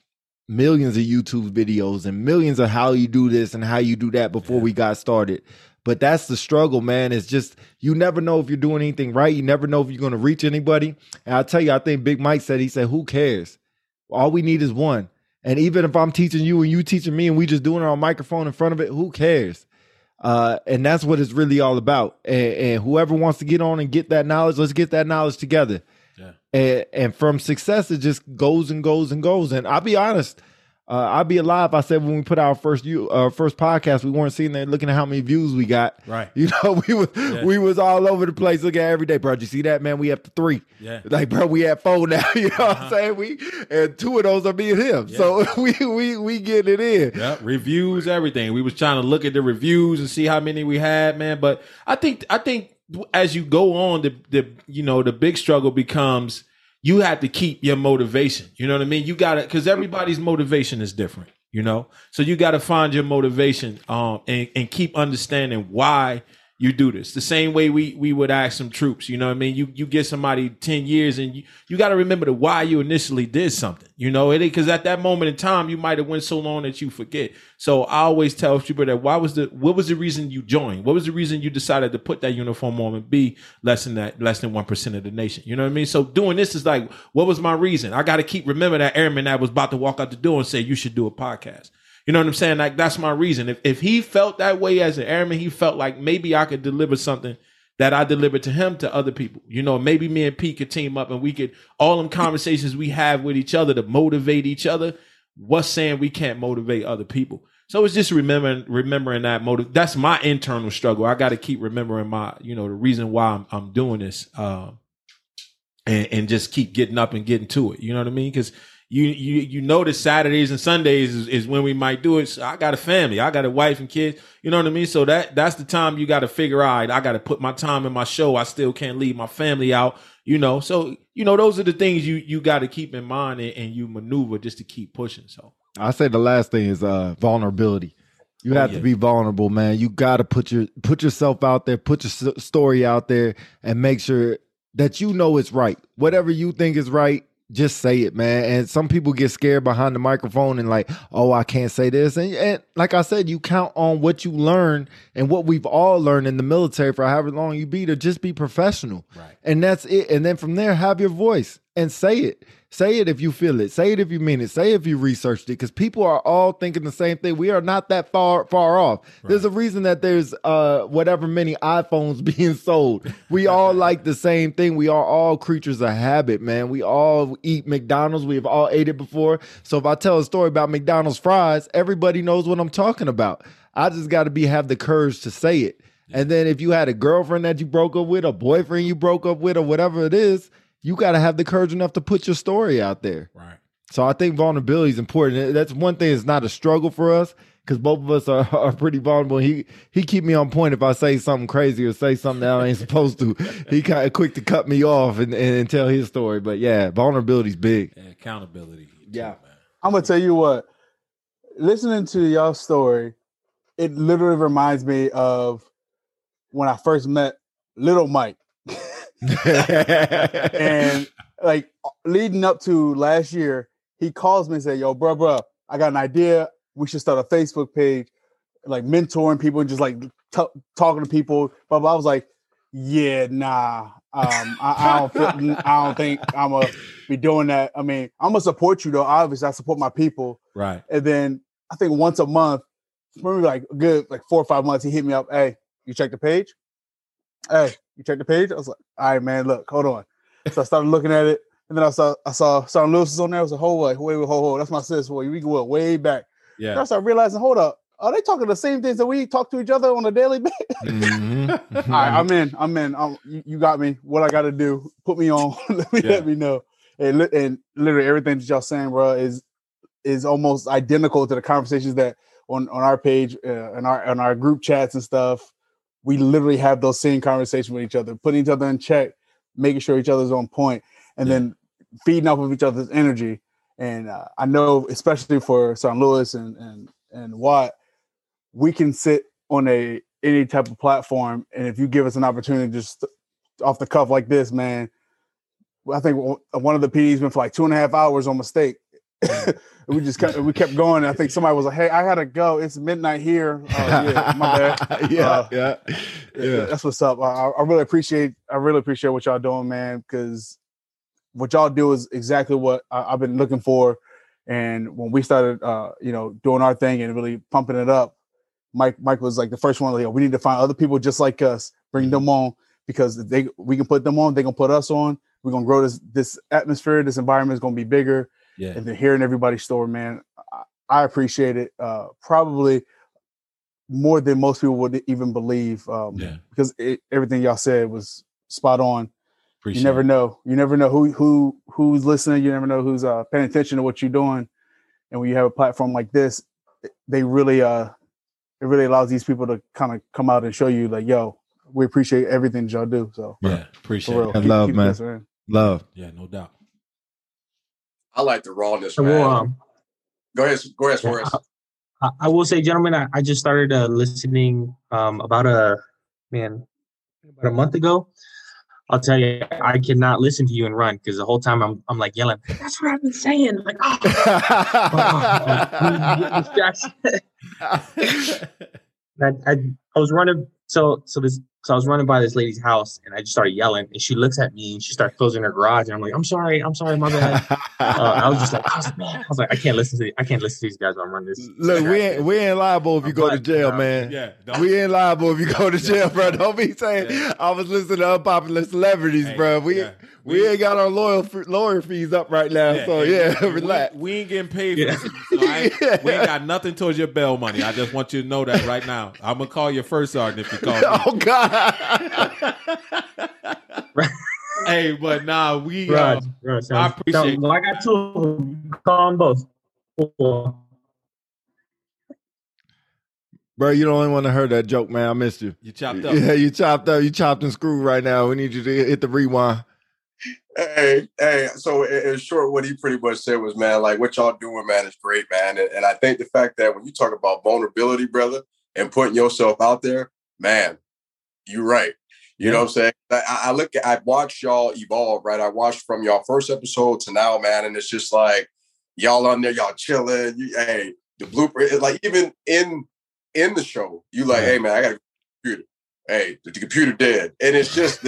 millions of YouTube videos and millions of how you do this and how you do that before Yeah. we got started. But that's the struggle, man. It's just, you never know if you're doing anything right. You never know if you're going to reach anybody. And I'll tell you, I think Big Mike said, he said, who cares? All we need is one. And even if I'm teaching you and you teaching me and we just doing it on a microphone in front of it, who cares? Uh, and that's what it's really all about. And, and whoever wants to get on and get that knowledge, let's get that knowledge together. Yeah. And, and from success, it just goes and goes and goes. And I'll be honest, uh, I'll be alive. I said when we put our first you uh, first podcast, we weren't sitting there looking at how many views we got. Right. You know, we was Yeah. we was all over the place looking at every day, bro. Did you see that, man? We up to three. Yeah. Like, bro, we at four now. You know Uh-huh. what I'm saying? We and two of those are me and him. Yeah. So we we we getting it in. Yeah, reviews, everything. We was trying to look at the reviews and see how many we had, man. But I think I think as you go on, the the you know the big struggle becomes you have to keep your motivation. You know what I mean? You got to, because everybody's motivation is different. You know, so you got to find your motivation um and and keep understanding why you do this. The same way we we would ask some troops. You know what I mean? You you get somebody ten years and you, you got to remember the why you initially did something. You know, it because at that moment in time you might have went so long that you forget. So I always tell people that why was the what was the reason you joined? What was the reason you decided to put that uniform on and be less than that less than one percent of the nation? You know what I mean? So doing this is like, what was my reason? I got to keep remember that airman that was about to walk out the door and say you should do a podcast. You know what I'm saying? Like, that's my reason. If if he felt that way as an airman, he felt like maybe I could deliver something that I delivered to him to other people. You know, maybe me and Pete could team up and we could, all them conversations we have with each other to motivate each other, what's saying we can't motivate other people? So it's just remembering remembering that motive. That's my internal struggle. I got to keep remembering my, you know, the reason why I'm, I'm doing this um, and, and just keep getting up and getting to it. You know what I mean? Because You you you know that Saturdays and Sundays is, is when we might do it. So I got a family, I got a wife and kids. You know what I mean? So that that's the time you got to figure out. I got to put my time in my show. I still can't leave my family out. You know, so you know those are the things you you got to keep in mind and, and you maneuver just to keep pushing. So I say the last thing is uh, vulnerability. You Oh, have yeah. to be vulnerable, man. You got to put your put yourself out there, put your s- story out there, and make sure that you know it's right. Whatever you think is right, just say it, man. And some people get scared behind the microphone and like, oh, I can't say this. And, and like I said, you count on what you learn and what we've all learned in the military for however long you be to just be professional. Right. And that's it. And then from there, have your voice and say it. Say it if you feel it. Say it if you mean it. Say it if you researched it. Because people are all thinking the same thing. We are not that far far off. Right. There's a reason that there's uh whatever many iPhones being sold. We all like the same thing. We are all creatures of habit, man. We all eat McDonald's. We've all ate it before. So if I tell a story about McDonald's fries, everybody knows what I'm talking about. I just got to be have the courage to say it. And then if you had a girlfriend that you broke up with, a boyfriend you broke up with, or whatever it is, you got to have the courage enough to put your story out there. Right. So I think vulnerability is important. That's one thing. It's not a struggle for us because both of us are, are pretty vulnerable. He he keep me on point if I say something crazy or say something that I ain't supposed to. He kind of quick to cut me off and, and, and tell his story. But yeah, vulnerability is big. And accountability. too, Yeah. man. I'm gonna tell you what. Listening to y'all story, it literally reminds me of when I first met Little Mike. And like leading up to last year, he calls me and said, "Yo, bro, bro, I got an idea. We should start a Facebook page, like mentoring people and just like t- talking to people." But I was like, "Yeah, nah, um, I, I don't, feel, I don't think I'm gonna be doing that. I mean, I'm gonna support you though. Obviously, I support my people." Right. And then I think once a month, maybe like a good like four or five months, he hit me up. "Hey, you check the page? Hey, you check the page?" I was like, "All right, man, look, hold on." So I started looking at it, and then I saw I saw Sergeant Lewis was on there. I was like, "Hold wait, wait, wait, hold, hold. That's my sis. Boy, we go way back." Yeah. And I started realizing, hold up, are they talking the same things that we talk to each other on a daily basis? Mhm. All right, I'm in. I'm in. I'm, you, you got me. What I got to do? Put me on. let me Yeah. let me know. And, li- and literally everything that y'all saying, bro, is is almost identical to the conversations that on, on our page uh, and our on our group chats and stuff. We literally have those same conversations with each other, putting each other in check, making sure each other's on point, and Yeah. then feeding off of each other's energy. And uh, I know, especially for Sergeant Lewis and and and Watt, we can sit on a any type of platform, and if you give us an opportunity, just off the cuff like this, man, I think one of the P Ds went for like two and a half hours on mistake, we just kept, we kept going. I think somebody was like, "Hey, I gotta go. It's midnight here." Oh, yeah, my bad. yeah, uh, yeah, yeah. That's what's up. I, I really appreciate. I really appreciate what y'all doing, man. Because what y'all do is exactly what I, I've been looking for. And when we started, uh, you know, doing our thing and really pumping it up, Mike, Mike was like the first one. Like, we need to find other people just like us, bring them on, because if they we can put them on, they're gonna put us on. We're gonna grow this this atmosphere. This environment is gonna be bigger. Yeah. And then hearing everybody's story, man, I, I appreciate it. Uh, probably more than most people would even believe. Um, Yeah. Because it, everything y'all said was spot on. Appreciate you never it. know. You never know who who who's listening. You never know who's uh, paying attention to what you're doing. And when you have a platform like this, they really uh it really allows these people to kind of come out and show you like, yo, we appreciate everything y'all do. So Yeah, appreciate for real, it. I keep- love, keep man. this, man. Love. Yeah, no doubt. I like the rawness, So, man. well, um, go ahead, go ahead, yeah, Suarez. I, I will say, gentlemen, I, I just started uh, listening um, about a man about a month ago. I'll tell you, I cannot listen to you and run because the whole time I'm I'm like yelling. That's what I've been saying. Like, oh, I, I I was running. So so this so I was running by this lady's house and I just started yelling and she looks at me and she started closing her garage and I'm like, I'm sorry, I'm sorry, my bad. Uh, I was just like, I was, man, I was like, I can't listen to I can't listen to these guys while I'm running this. Look, we ain't we ain't liable if you go to jail, man. Yeah, don't- We ain't liable if you go to jail, bro. Don't be saying Yeah. I was listening to unpopular celebrities, Hey, bro. We yeah. we, We- ain't got our lawyer lawyer fees up right now, so hey, yeah, we- relax. We, we ain't getting paid Yeah. for this. So I ain't, we ain't got nothing towards your bail money. I just want you to know that right now. I'm gonna call your first sergeant if you call me. Oh God. Hey, but nah, we. Uh, Right, right. So, I appreciate so, I got two of them. Call them both. Cool. Bro, you the only one that heard that joke, man. I missed you. you chopped up. Yeah, you chopped up. You chopped and screwed right now. We need you to hit the rewind. Hey, hey. So in in short, what he pretty much said was, man, like what y'all doing, man, is great, man. And, and I think the fact that when you talk about vulnerability, brother, and putting yourself out there, man, you're right. You know what I'm saying? I, I look at, I watched y'all evolve, right? I watched from y'all first episode to now, man, and it's just like y'all on there, y'all chilling. You, hey, the blooper, it, like even in in the show, you like, Yeah. hey, man, I got a computer. Hey, the, the computer dead, and it's just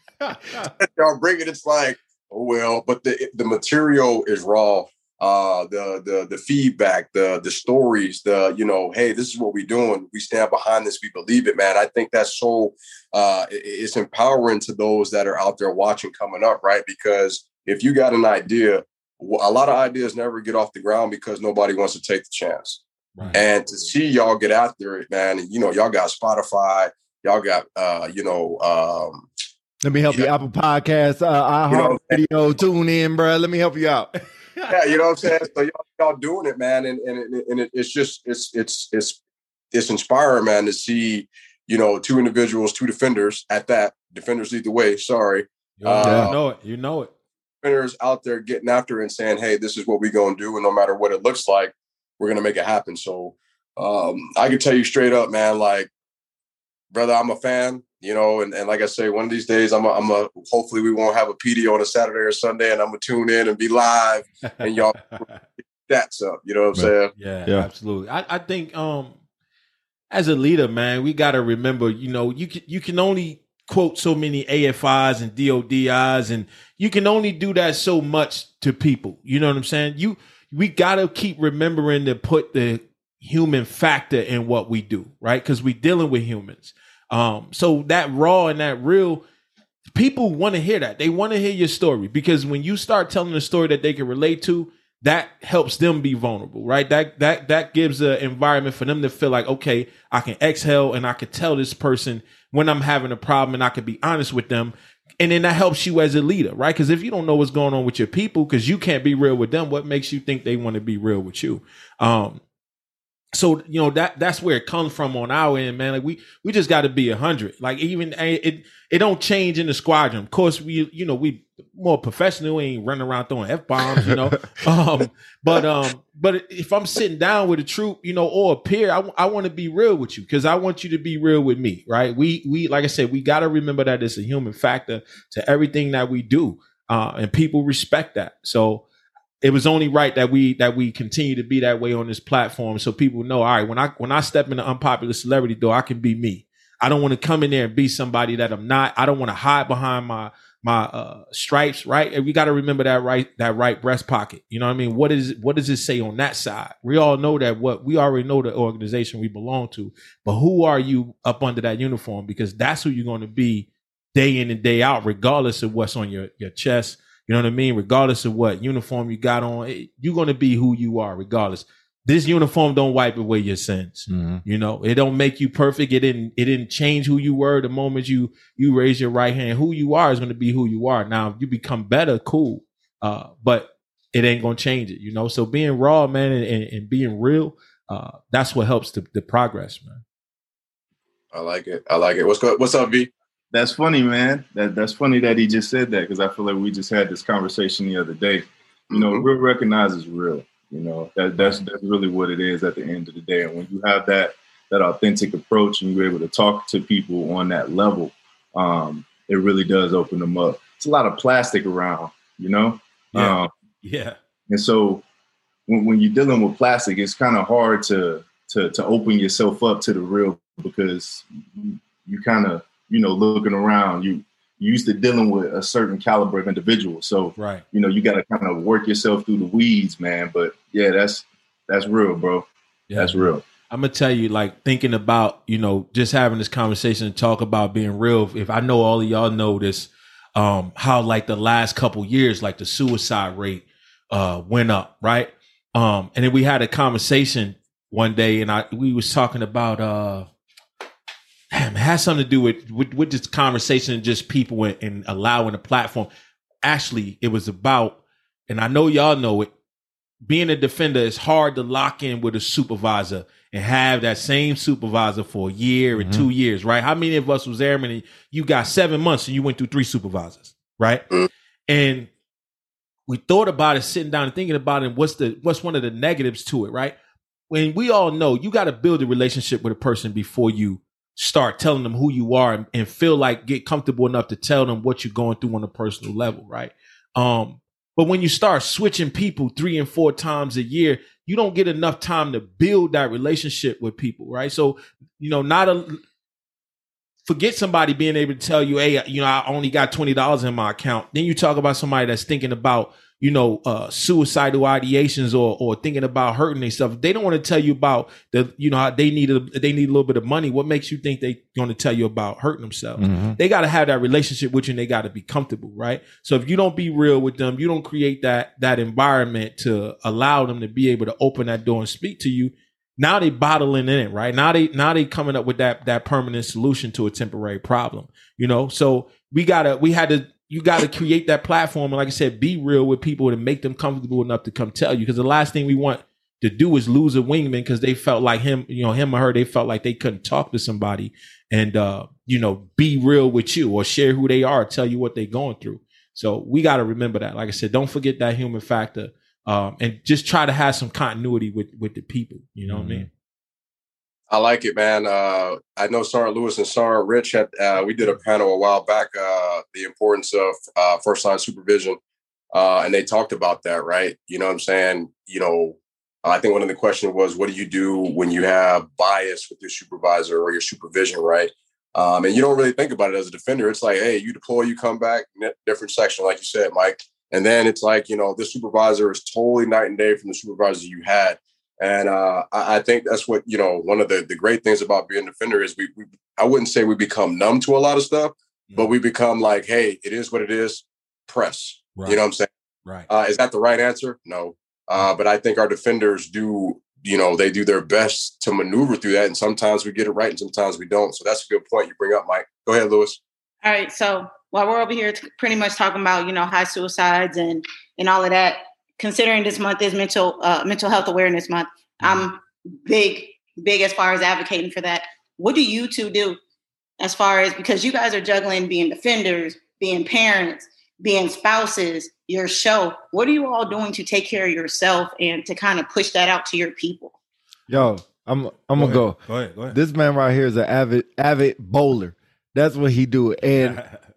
y'all bring it. It's like, oh well, but the the material is raw. Uh, the the the feedback, the the stories, the you know, hey, this is what we're doing. We stand behind this. We believe it, man. I think that's so. Uh, it, it's empowering to those that are out there watching coming up, right? Because if you got an idea, a lot of ideas never get off the ground because nobody wants to take the chance. Right. And to see y'all get after it, man, and you know, y'all got Spotify, y'all got uh, you know, um, Let me help you. Yeah. Apple Podcasts, uh, You know- iHeartRadio, tune in, bro. Let me help you out. yeah, you know what I'm saying? So y'all, y'all doing it, man, and and it, and it, it's just it's it's it's it's inspiring, man, to see you know two individuals, two defenders at that. Defenders lead the way. Sorry, You Uh, know it. You know it. defenders out there getting after it and saying, "Hey, this is what we're gonna do, and no matter what it looks like, we're gonna make it happen." So um, I can tell you straight up, man, like brother, I'm a fan. You know, and, and like I say, one of these days, I'm a, I'm a. Hopefully, we won't have a P D on a Saturday or Sunday, and I'm gonna tune in and be live, and y'all stats up. You know what I'm saying? Yeah, Yeah. absolutely. I, I think um as a leader, man, we gotta remember, you know, you can you can only quote so many A F Is and D O D Is, and you can only do that so much to people. You know what I'm saying? You we gotta keep remembering to put the human factor in what we do, right? Because we're dealing with humans. Um, so that raw and that real, people want to hear that. They want to hear your story, because when you start telling a story that they can relate to, that helps them be vulnerable, right? That that that gives an environment for them to feel like, okay, I can exhale and I can tell this person when I'm having a problem, and I can be honest with them. And then that helps you as a leader, right? Because if you don't know what's going on with your people, because you can't be real with them, what makes you think they want to be real with you? Um, So, you know, that that's where it comes from on our end, man. Like we we just got to be a hundred. Like even it it don't change in the squadron. Of course, we you know we more professional. We ain't running around throwing F bombs, you know. um, but um, but if I'm sitting down with a troop, you know, or a peer, I, I want to be real with you, because I want you to be real with me, right? We we like I said, we got to remember that it's a human factor to everything that we do, uh, and people respect that. So it was only right that we that we continue to be that way on this platform, so people know. All right, when I when I step in the unpopular celebrity door, I can be me. I don't want to come in there and be somebody that I'm not. I don't want to hide behind my my uh, stripes, right? And we got to remember that right that right breast pocket. You know what I mean? What is what does it say on that side? We all know that what we already know the organization we belong to, but who are you up under that uniform? Because that's who you're going to be day in and day out, regardless of what's on your your chest. You know what I mean? Regardless of what uniform you got on, you're going to be who you are, regardless. This uniform don't wipe away your sins. Mm-hmm. You know, it don't make you perfect. It didn't, it didn't change who you were the moment you, you raise your right hand. Who you are is going to be who you are. Now, if you become better, cool. Uh, but it ain't going to change it, you know? So being raw, man, and, and, and being real, uh, that's what helps the, the progress, man. I like it. I like it. What's go- What's up, V? That's funny, man. That that's funny that he just said that, because I feel like we just had this conversation the other day. You know, mm-hmm. real recognizes real. You know, that that's that's really what it is at the end of the day. And when you have that that authentic approach and you're able to talk to people on that level, um, it really does open them up. It's a lot of plastic around, you know? Yeah. Um, yeah. And so when, when you're dealing with plastic, it's kind of hard to to to open yourself up to the real, because you, you kind of, you know, looking around, you you used to dealing with a certain caliber of individual. So, right. you know, you got to kind of work yourself through the weeds, man. But yeah, that's, that's real, bro. Yeah. That's real. I'm going to tell you, like, thinking about, you know, just having this conversation and talk about being real. If I know all of y'all know this, um, how like the last couple years, like the suicide rate, uh, went up. Right. Um, and then we had a conversation one day and I, we was talking about, uh, Damn, it has something to do with, with, with this conversation and just people and, and allowing a platform. Actually, it was about, and I know y'all know it, being a defender, it's hard to lock in with a supervisor and have that same supervisor for a year and mm-hmm. two years, right? How many of us was airmen and you got seven months and you went through three supervisors, right? Mm-hmm. And we thought about it, sitting down and thinking about it, what's the what's one of the negatives to it, right? When we all know you got to build a relationship with a person before you start telling them who you are and, and feel like get comfortable enough to tell them what you're going through on a personal level. Right. Um, but when you start switching people three and four times a year, you don't get enough time to build that relationship with people. Right. So, you know, not a, forget somebody being able to tell you, hey, you know, I only got twenty dollars in my account. Then you talk about somebody that's thinking about, you know, uh, suicidal ideations or or thinking about hurting themselves. They don't want to tell you about the, you know, how they need a, they need a little bit of money. What makes you think they're going to tell you about hurting themselves? Mm-hmm. They got to have that relationship with you and they got to be comfortable, right? So if you don't be real with them, you don't create that that environment to allow them to be able to open that door and speak to you. Now they bottling in it, right? Now they now they coming up with that that permanent solution to a temporary problem, you know. So we gotta we had to. You got to create that platform. And like I said, be real with people and make them comfortable enough to come tell you. Because the last thing we want to do is lose a wingman because they felt like him, you know, him or her, they felt like they couldn't talk to somebody and, uh, you know, be real with you or share who they are, tell you what they're going through. So we got to remember that. Like I said, don't forget that human factor, um, and just try to have some continuity with, with the people. You know mm-hmm. what I mean? I like it, man. Uh, I know Sergeant Lewis and Sergeant Rich had, uh, we did a panel a while back, uh, the importance of uh, first line supervision. Uh, and they talked about that, right? You know what I'm saying? You know, I think one of the questions was, what do you do when you have bias with your supervisor or your supervision, right? Um, and you don't really think about it as a defender. It's like, hey, you deploy, you come back, different section, like you said, Mike. And then it's like, you know, this supervisor is totally night and day from the supervisor you had. And uh, I, I think that's what, you know, one of the, the great things about being a defender is we, we, I wouldn't say we become numb to a lot of stuff, mm-hmm. but we become like, hey, it is what it is, press. Right. You know what I'm saying? Right. Uh, is that the right answer? No. Uh, but I think our defenders do, you know, they do their best to maneuver through that. And sometimes we get it right and sometimes we don't. So that's a good point you bring up, Mike. Go ahead, Lewis. All right. So while we're over here t- pretty much talking about, you know, high suicides and, and all of that, considering this month is mental uh, mental health awareness month, I'm big, big as far as advocating for that. What do you two do as far as, because you guys are juggling being defenders, being parents, being spouses, your show. What are you all doing to take care of yourself and to kind of push that out to your people? Yo, I'm I'm Go gonna go. Go ahead, go ahead. This man right here is an avid avid bowler. That's what he do. And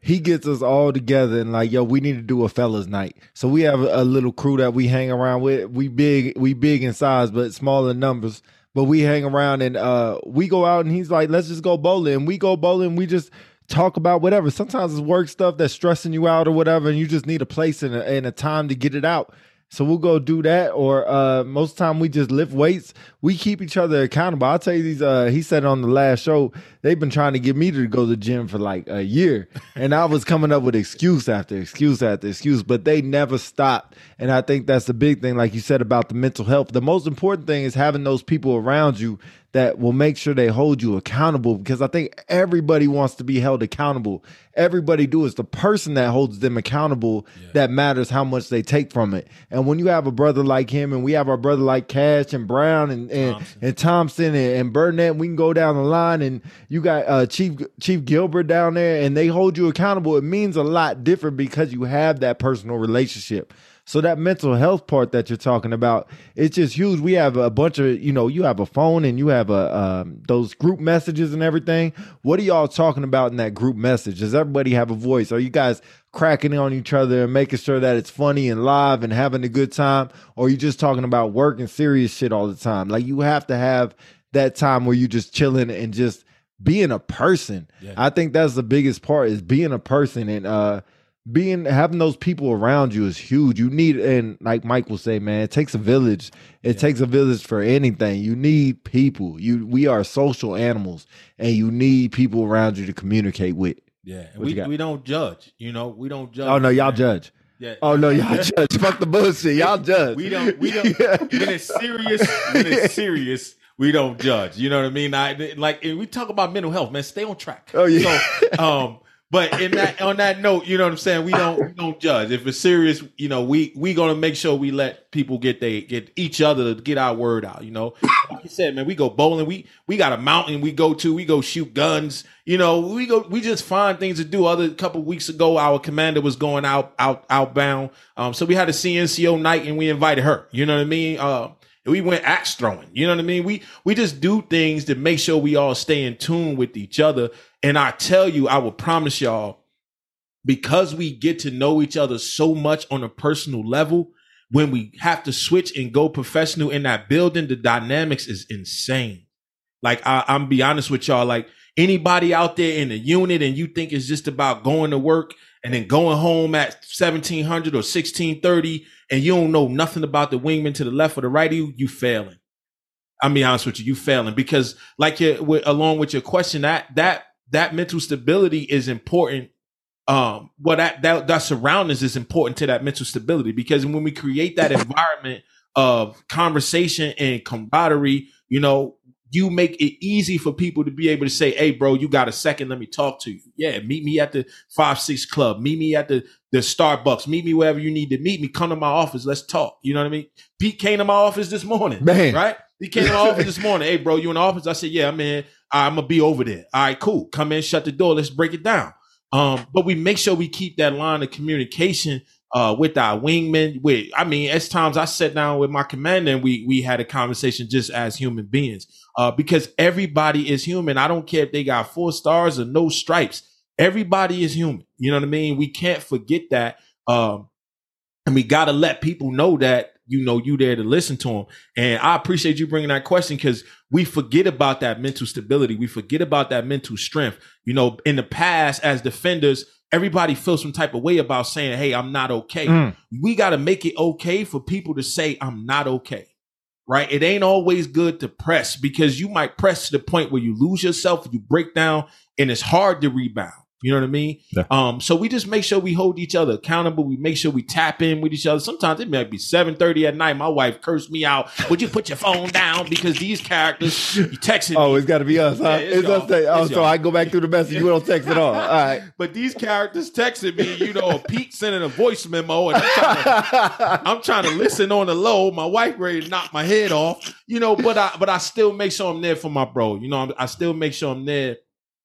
he gets us all together and like, yo, we need to do a fellas night. So we have a, a little crew that we hang around with. We big, we big in size, but smaller numbers. But we hang around and uh, we go out and he's like, let's just go bowling. And we go bowling. We just talk about whatever. Sometimes it's work stuff that's stressing you out or whatever, and you just need a place and a, and a time to get it out. So we'll go do that, or uh, most of the time we just lift weights. We keep each other accountable. I'll tell you these, uh, he said on the last show, they've been trying to get me to go to the gym for like a year. And I was coming up with excuse after excuse after excuse, but they never stopped. And I think that's the big thing, like you said about the mental health. The most important thing is having those people around you that will make sure they hold you accountable, because I think everybody wants to be held accountable. Everybody do. It's the person that holds them accountable yeah. that matters how much they take from it. And when you have a brother like him, and we have our brother like Cash and Brown and and Thompson, and, Thompson and, and Burnett, we can go down the line, and you got uh, Chief Chief Gilbert down there, and they hold you accountable. It means a lot different because you have that personal relationship. So that mental health part that you're talking about, it's just huge. We have a bunch of, you know, you have a phone and you have a um, those group messages and everything. What are y'all talking about in that group message? Does everybody have a voice? Are you guys cracking on each other and making sure that it's funny and live and having a good time? Or are you just talking about work and serious shit all the time? Like, you have to have that time where you just chilling and just being a person. Yeah. I think that's the biggest part, is being a person. And uh being having those people around you is huge. You need, and like Mike will say, man, it takes a village. It yeah. takes a village for anything. You need people. You we are social animals, and you need people around you to communicate with. Yeah, we we don't judge. You know, we don't judge. Oh no, y'all man. judge. Yeah. Oh no, y'all judge. Fuck the bullshit. Y'all judge. We don't. We don't. yeah. When it's serious, when it's serious, we don't judge. You know what I mean? I like we talk about mental health, man. Stay on track. Oh yeah. So, um. But in that, on that note, you know what I'm saying? We don't, we don't judge. If it's serious, you know, we we gonna make sure we let people get they get each other to get our word out. You know, like you said, man, we go bowling. We we got a mountain we go to. We go shoot guns. You know, we go. We just find things to do. Other couple of weeks ago, our commander was going out out outbound. Um, so we had a C N C O night, and we invited her. You know what I mean? Uh, we went axe throwing. You know what I mean? We we just do things to make sure we all stay in tune with each other. And I tell you, I will promise y'all, because we get to know each other so much on a personal level, when we have to switch and go professional in that building, the dynamics is insane. Like, I, I'm be honest with y'all, like anybody out there in the unit and you think it's just about going to work and then going home at seventeen hundred or sixteen thirty and you don't know nothing about the wingman to the left or the right of you, you failing. I'm be honest with you, you failing, because like you, along with your question, that that that mental stability is important. Um, well, that, that, that surroundings is important to that mental stability, because when we create that environment of conversation and camaraderie, you know, you make it easy for people to be able to say, hey, bro, you got a second? Let me talk to you. Yeah. Meet me at the five, six club. Meet me at the, the Starbucks. Meet me wherever you need to meet me. Come to my office. Let's talk. You know what I mean? Pete came to my office this morning, man. Right? He came to my office this morning. Hey, bro, you in the office? I said, yeah, I'm in. I'm going to be over there. All right, cool. Come in, shut the door. Let's break it down. Um, but we make sure we keep that line of communication uh, with our wingmen. With, I mean, at times I sat down with my commander and we we had a conversation just as human beings, uh, because everybody is human. I don't care if they got four stars or no stripes. Everybody is human. You know what I mean? We can't forget that. Um, and we got to let people know that, you know, you there to listen to them. And I appreciate you bringing that question, because we forget about that mental stability. We forget about that mental strength. You know, in the past, as defenders, everybody feels some type of way about saying, hey, I'm not okay. Mm. We got to make it okay for people to say, I'm not okay. Right? It ain't always good to press, because you might press to the point where you lose yourself, you break down, and it's hard to rebound. You know what I mean? Yeah. Um, so we just make sure we hold each other accountable. We make sure we tap in with each other. Sometimes it might be seven thirty at night. My wife cursed me out. Would you put your phone down? Because these characters, you texting Oh, me. it's got to be us, huh? Yeah, it's it's us say, oh, it's so y'all. I go back through the message. You don't text at all. All right. But these characters texting me, you know, Pete sending a voice memo, and I'm trying, to, I'm trying to listen on the low. My wife ready to knock my head off, you know, but I, but I still make sure I'm there for my bro. You know, I still make sure I'm there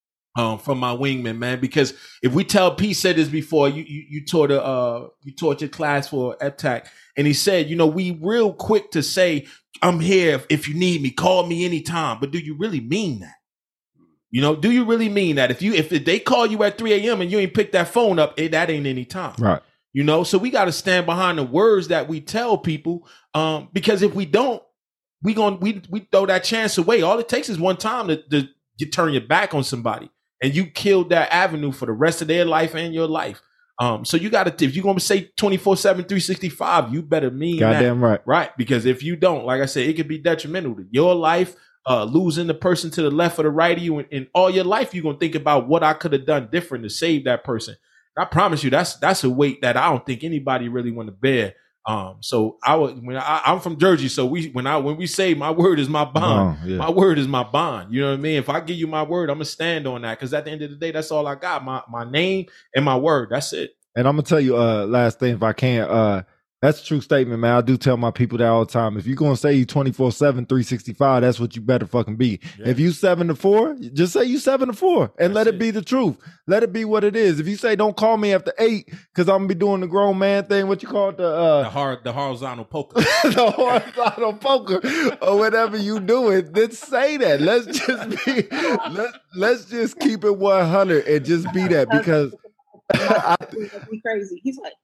Um, from my wingman, man, because if we tell, Pete said this before, you you, you taught a uh, you taught your class for F TAC, and he said, you know, we real quick to say, I'm here if, if you need me, call me anytime, but do you really mean that? You know, do you really mean that? If you if they call you at three a.m. and you ain't pick that phone up, it, that ain't any time. Right. You know, so we got to stand behind the words that we tell people, um, because if we don't, we gonna we we throw that chance away. All it takes is one time to, to you turn your back on somebody, and you killed that avenue for the rest of their life and your life. Um, so you got to, if you're gonna say twenty-four seven, three sixty-five, you better mean Goddamn that, right, right? Because if you don't, like I said, it could be detrimental to your life. Uh, losing the person to the left or the right of you, and, and all your life you're gonna think about what I could have done different to save that person. I promise you, that's that's a weight that I don't think anybody really want to bear. Um, so I would when I, I'm from Jersey, so we when I when we say my word is my bond, oh, yeah. my word is my bond. You know what I mean? If I give you my word, I'm gonna stand on that, because at the end of the day, that's all I got. My my name and my word. That's it. And I'm gonna tell you, uh, last thing, if I can, uh, that's a true statement, man. I do tell my people that all the time. If you're gonna say you twenty-four seven, three sixty-five, that's what you better fucking be. Yeah. If you seven to four, just say you seven to four, and that's let it, it be the truth. Let it be what it is. If you say don't call me after eight, because I'm gonna be doing the grown man thing, what you call it, the uh, the hard, the horizontal poker, the horizontal poker, or whatever you doing, then say that. Let's just be, let's let's just keep it one hundred and just be that, because I, be crazy. He's like.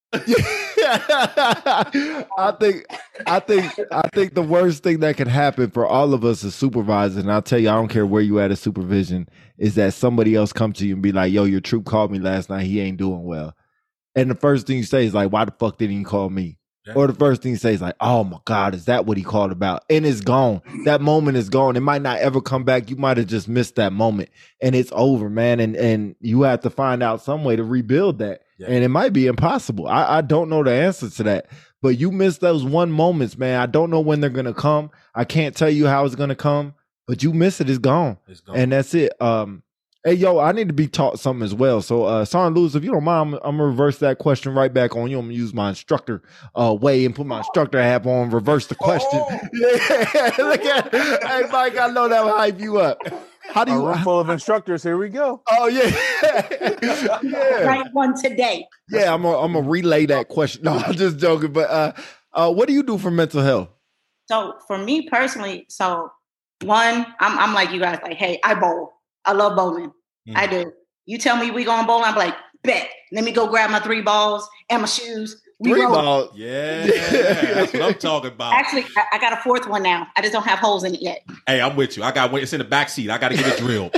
I think I think I think the worst thing that can happen for all of us as supervisors, and I'll tell you, I don't care where you at as supervision, is that somebody else come to you and be like, yo, your troop called me last night, he ain't doing well. And the first thing you say is like, why the fuck didn't he call me? Yeah. Or the first thing you say is like, oh my God, is that what he called about? And it's gone. That moment is gone. It might not ever come back. You might have just missed that moment, and it's over, man. And and you have to find out some way to rebuild that. Yeah. And it might be impossible. I, I don't know the answer to that, but you miss those one moments, man. I don't know when they're going to come. I can't tell you how it's going to come, but you miss it. It's gone. It's gone. And that's it. Um, hey, yo, I need to be taught something as well. So, uh, Sergeant Lewis, if you don't mind, I'm, I'm going to reverse that question right back on you. I'm going to use my instructor uh, way and put my instructor hat on, reverse the question. Oh. Yeah, look at it. Hey, Mike, I know that will hype you up. How do you? A room full of instructors. Here we go. Oh yeah, yeah. Right one today. Yeah, I'm gonna I'm gonna relay that question. No, I'm just joking. But uh, uh, what do you do for mental health? So for me personally, so one, I'm I'm like you guys. Like, hey, I bowl. I love bowling. Mm. I do. You tell me we going bowl, I'm like, bet. Let me go grab my three balls and my shoes. We three roll. balls. Yeah, that's what I'm talking about. Actually, I, I got a fourth one now. I just don't have holes in it yet. Hey, I'm with you. I got it's in the back seat. I got to get it drilled.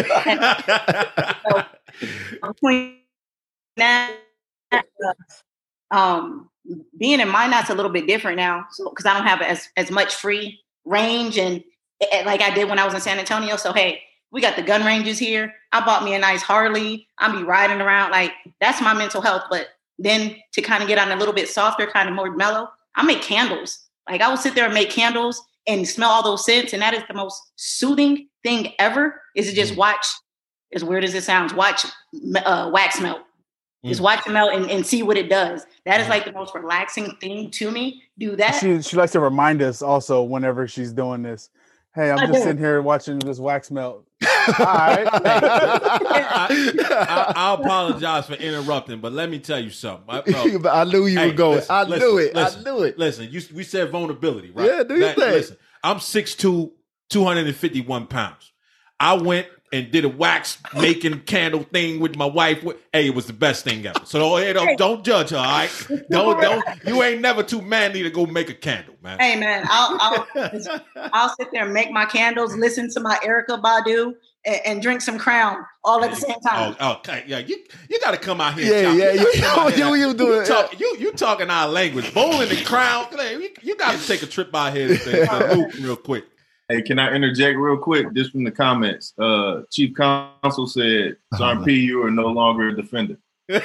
So, between that, um, being in Minot's a little bit different now, so because I don't have as as much free range and, and like I did when I was in San Antonio. So hey, we got the gun ranges here. I bought me a nice Harley. I'll be riding around. Like, that's my mental health. But then to kind of get on a little bit softer, kind of more mellow, I make candles. Like, I will sit there and make candles and smell all those scents. And that is the most soothing thing ever, is to just watch, as weird as it sounds, watch uh, wax melt. Mm. Just watch it melt and, and see what it does. That is like the most relaxing thing to me. Do that. She, she likes to remind us also whenever she's doing this. Hey, I'm I just do. sitting here watching this wax melt. All right. I, I apologize for interrupting, but let me tell you something. I, well, I knew you hey, were going. Listen, I listen, knew it. Listen, I knew it. Listen, you, we said vulnerability, right? Yeah, do you think? Listen, I'm six two, two hundred fifty-one pounds. I went and did a wax making candle thing with my wife. Hey, it was the best thing ever. So don't, don't, don't judge her, all right? Don't, don't. You ain't never too manly to go make a candle, man. Hey, man, I'll, I'll, I'll sit there and make my candles, listen to my Erykah Badu, and, and drink some Crown all at the same time. Oh, okay, yeah, you you got to come out here. Yeah, yeah, yeah. You, you, you doing? You, talk, you you talking our language, bowling and Crown. You, you got to take a trip out here to Luke real quick. Hey, can I interject real quick? Just from the comments. Uh, Chief Counsel said, Sergeant P, you are no longer a defender. You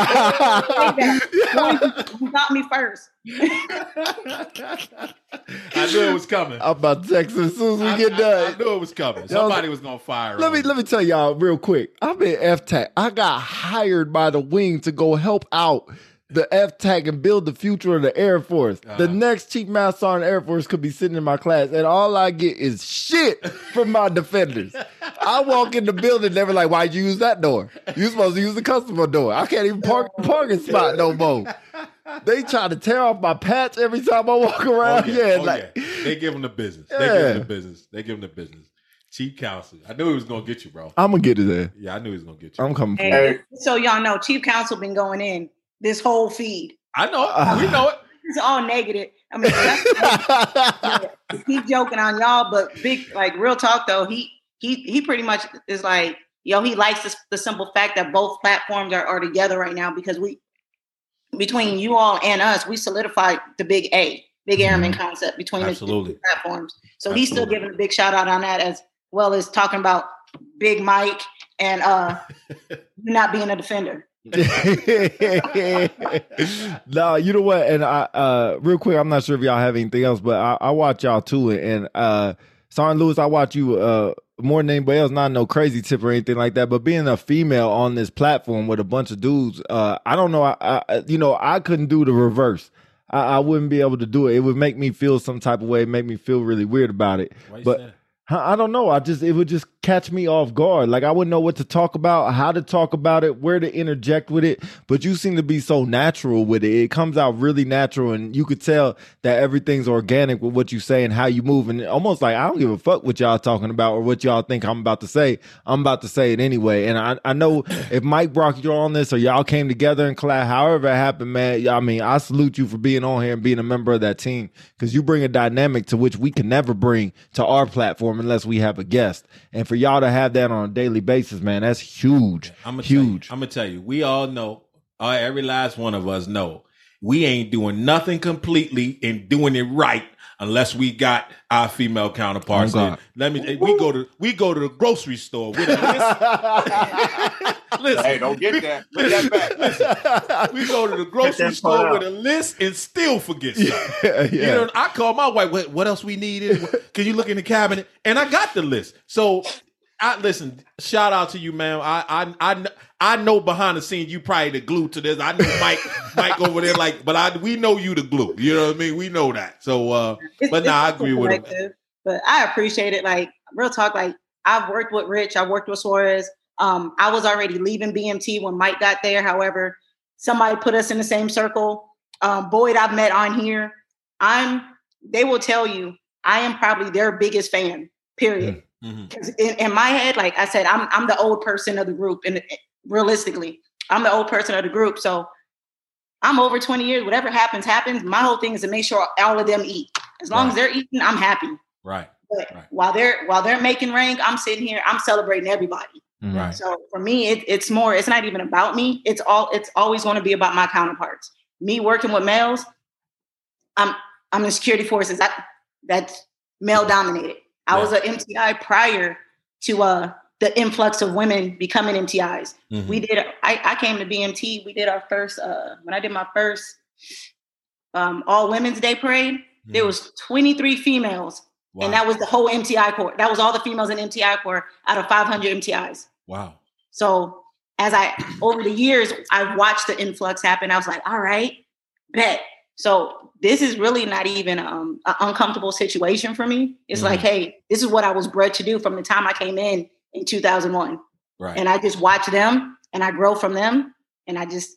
got me first. I knew it was coming. I'm about to text as soon as we I, get done. I, I knew it was coming. Somebody was gonna fire. Let me let me tell y'all real quick. I'm in F TAC. I got hired by the wing to go help out the F TAC and build the future of the Air Force. Uh-huh. The next Chief Master Sergeant Air Force could be sitting in my class, and all I get is shit from my defenders. I walk in the building, they were like, why'd you use that door? You supposed to use the customer door. I can't even park the parking spot no more. They try to tear off my patch every time I walk around. Oh, yeah, yeah, oh, like yeah. They give them the business. Yeah. They give them the business. They give them the business. Chief Counsel. I knew he was gonna get you, bro. I'm gonna get it there. Yeah, I knew he was gonna get you. I'm coming for Hey, it. so y'all know, Chief Counsel been going in this whole feed. I know it. We know it. It's all negative. I mean, that's, he's joking on y'all, but big, like real talk though, he he he pretty much is like, yo, he likes this, the simple fact that both platforms are, are together right now because we, between you all and us, we solidified the big A, big airman concept between Absolutely. the two platforms. So Absolutely. he's still giving a big shout out on that as well as talking about Big Mike and uh not being a defender. No, you know what? And I uh real quick, I'm not sure if y'all have anything else, but I, I watch y'all too. And uh Sergeant Lewis, I watch you uh more than anybody else, not no crazy tip or anything like that, but being a female on this platform with a bunch of dudes, uh I don't know, I, I you know, I couldn't do the reverse. I, I wouldn't be able to do it. It would make me feel some type of way, make me feel really weird about it. Why you But say that? I don't know. I just, it would just catch me off guard. Like I wouldn't know what to talk about, how to talk about it, where to interject with it. But you seem to be so natural with it. It comes out really natural, and you could tell that everything's organic with what you say and how you move. And almost like I don't give a fuck what y'all talking about or what y'all think I'm about to say. I'm about to say it anyway. And I, I know if Mike brought you on this or y'all came together and collab, however it happened, man. I mean, I salute you for being on here and being a member of that team because you bring a dynamic to which we can never bring to our platform unless we have a guest. And for y'all to have that on a daily basis, man, that's huge. I'm gonna huge. Tell you, I'm gonna tell you, we all know, uh, every last one of us know, we ain't doing nothing completely and doing it right unless we got our female counterparts. Oh, in. Let me. We go to we go to the grocery store with a list. Listen, Hey, don't get that. Put that back. listen, we go to the grocery that store part with out. a list and still forget something. Yeah, You know, I call my wife. What, what else we need? Can you look in the cabinet? And I got the list. So, I listen. Shout out to you, man. I I I, I know behind the scenes you probably the glue to this. I know Mike Mike over there, like, but I we know you the glue. You know what I mean? We know that. So, uh, It's- but nah, I it's agree with him. collective, But I appreciate it. Like real talk. Like I've worked with Rich. I worked with Suarez. Um, I was already leaving B M T when Mike got there. However, somebody put us in the same circle. Um, Boyd, I've met on here. I'm. They will tell you I am probably their biggest fan. Period. Mhm. Because in, in my head, like I said, I'm I'm the old person of the group, and realistically, I'm the old person of the group. So I'm over twenty years. Whatever happens, happens. My whole thing is to make sure all of them eat. As long Right. as they're eating, I'm happy. Right. But Right. while they're while they're making rank, I'm sitting here. I'm celebrating everybody. Mhm. Right. So for me, it, it's more. It's not even about me. It's all. It's always going to be about my counterparts. Me working with males. I'm I'm in security forces. That that's male dominated. I Yeah. was an M T I prior to uh the influx of women becoming M T Is. Mhm. We did. I, I came to B M T. We did our first. Uh, when I did my first um, all women's day parade, there Mhm. was twenty-three females, Wow. and that was the whole M T I corps. That was all the females in M T I corps out of five hundred M T Is. Wow. So as I over the years, I've watched the influx happen. I was like, all right, bet. So this is really not even um, an uncomfortable situation for me. It's Mhm. like, hey, this is what I was bred to do from the time I came in in two thousand one. Right. And I just watch them and I grow from them. And I just,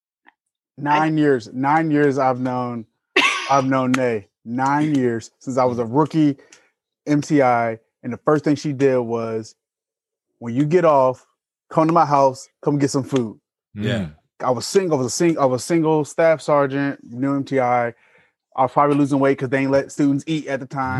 Nine years. Nine years I've known I've known Nay. Nine years since I was a rookie M T I. And the first thing she did was when you get off, come to my house, come get some food. yeah. I was single, I was a single, I was a single staff sergeant, new M T I. I was probably losing weight because they ain't let students eat at the time.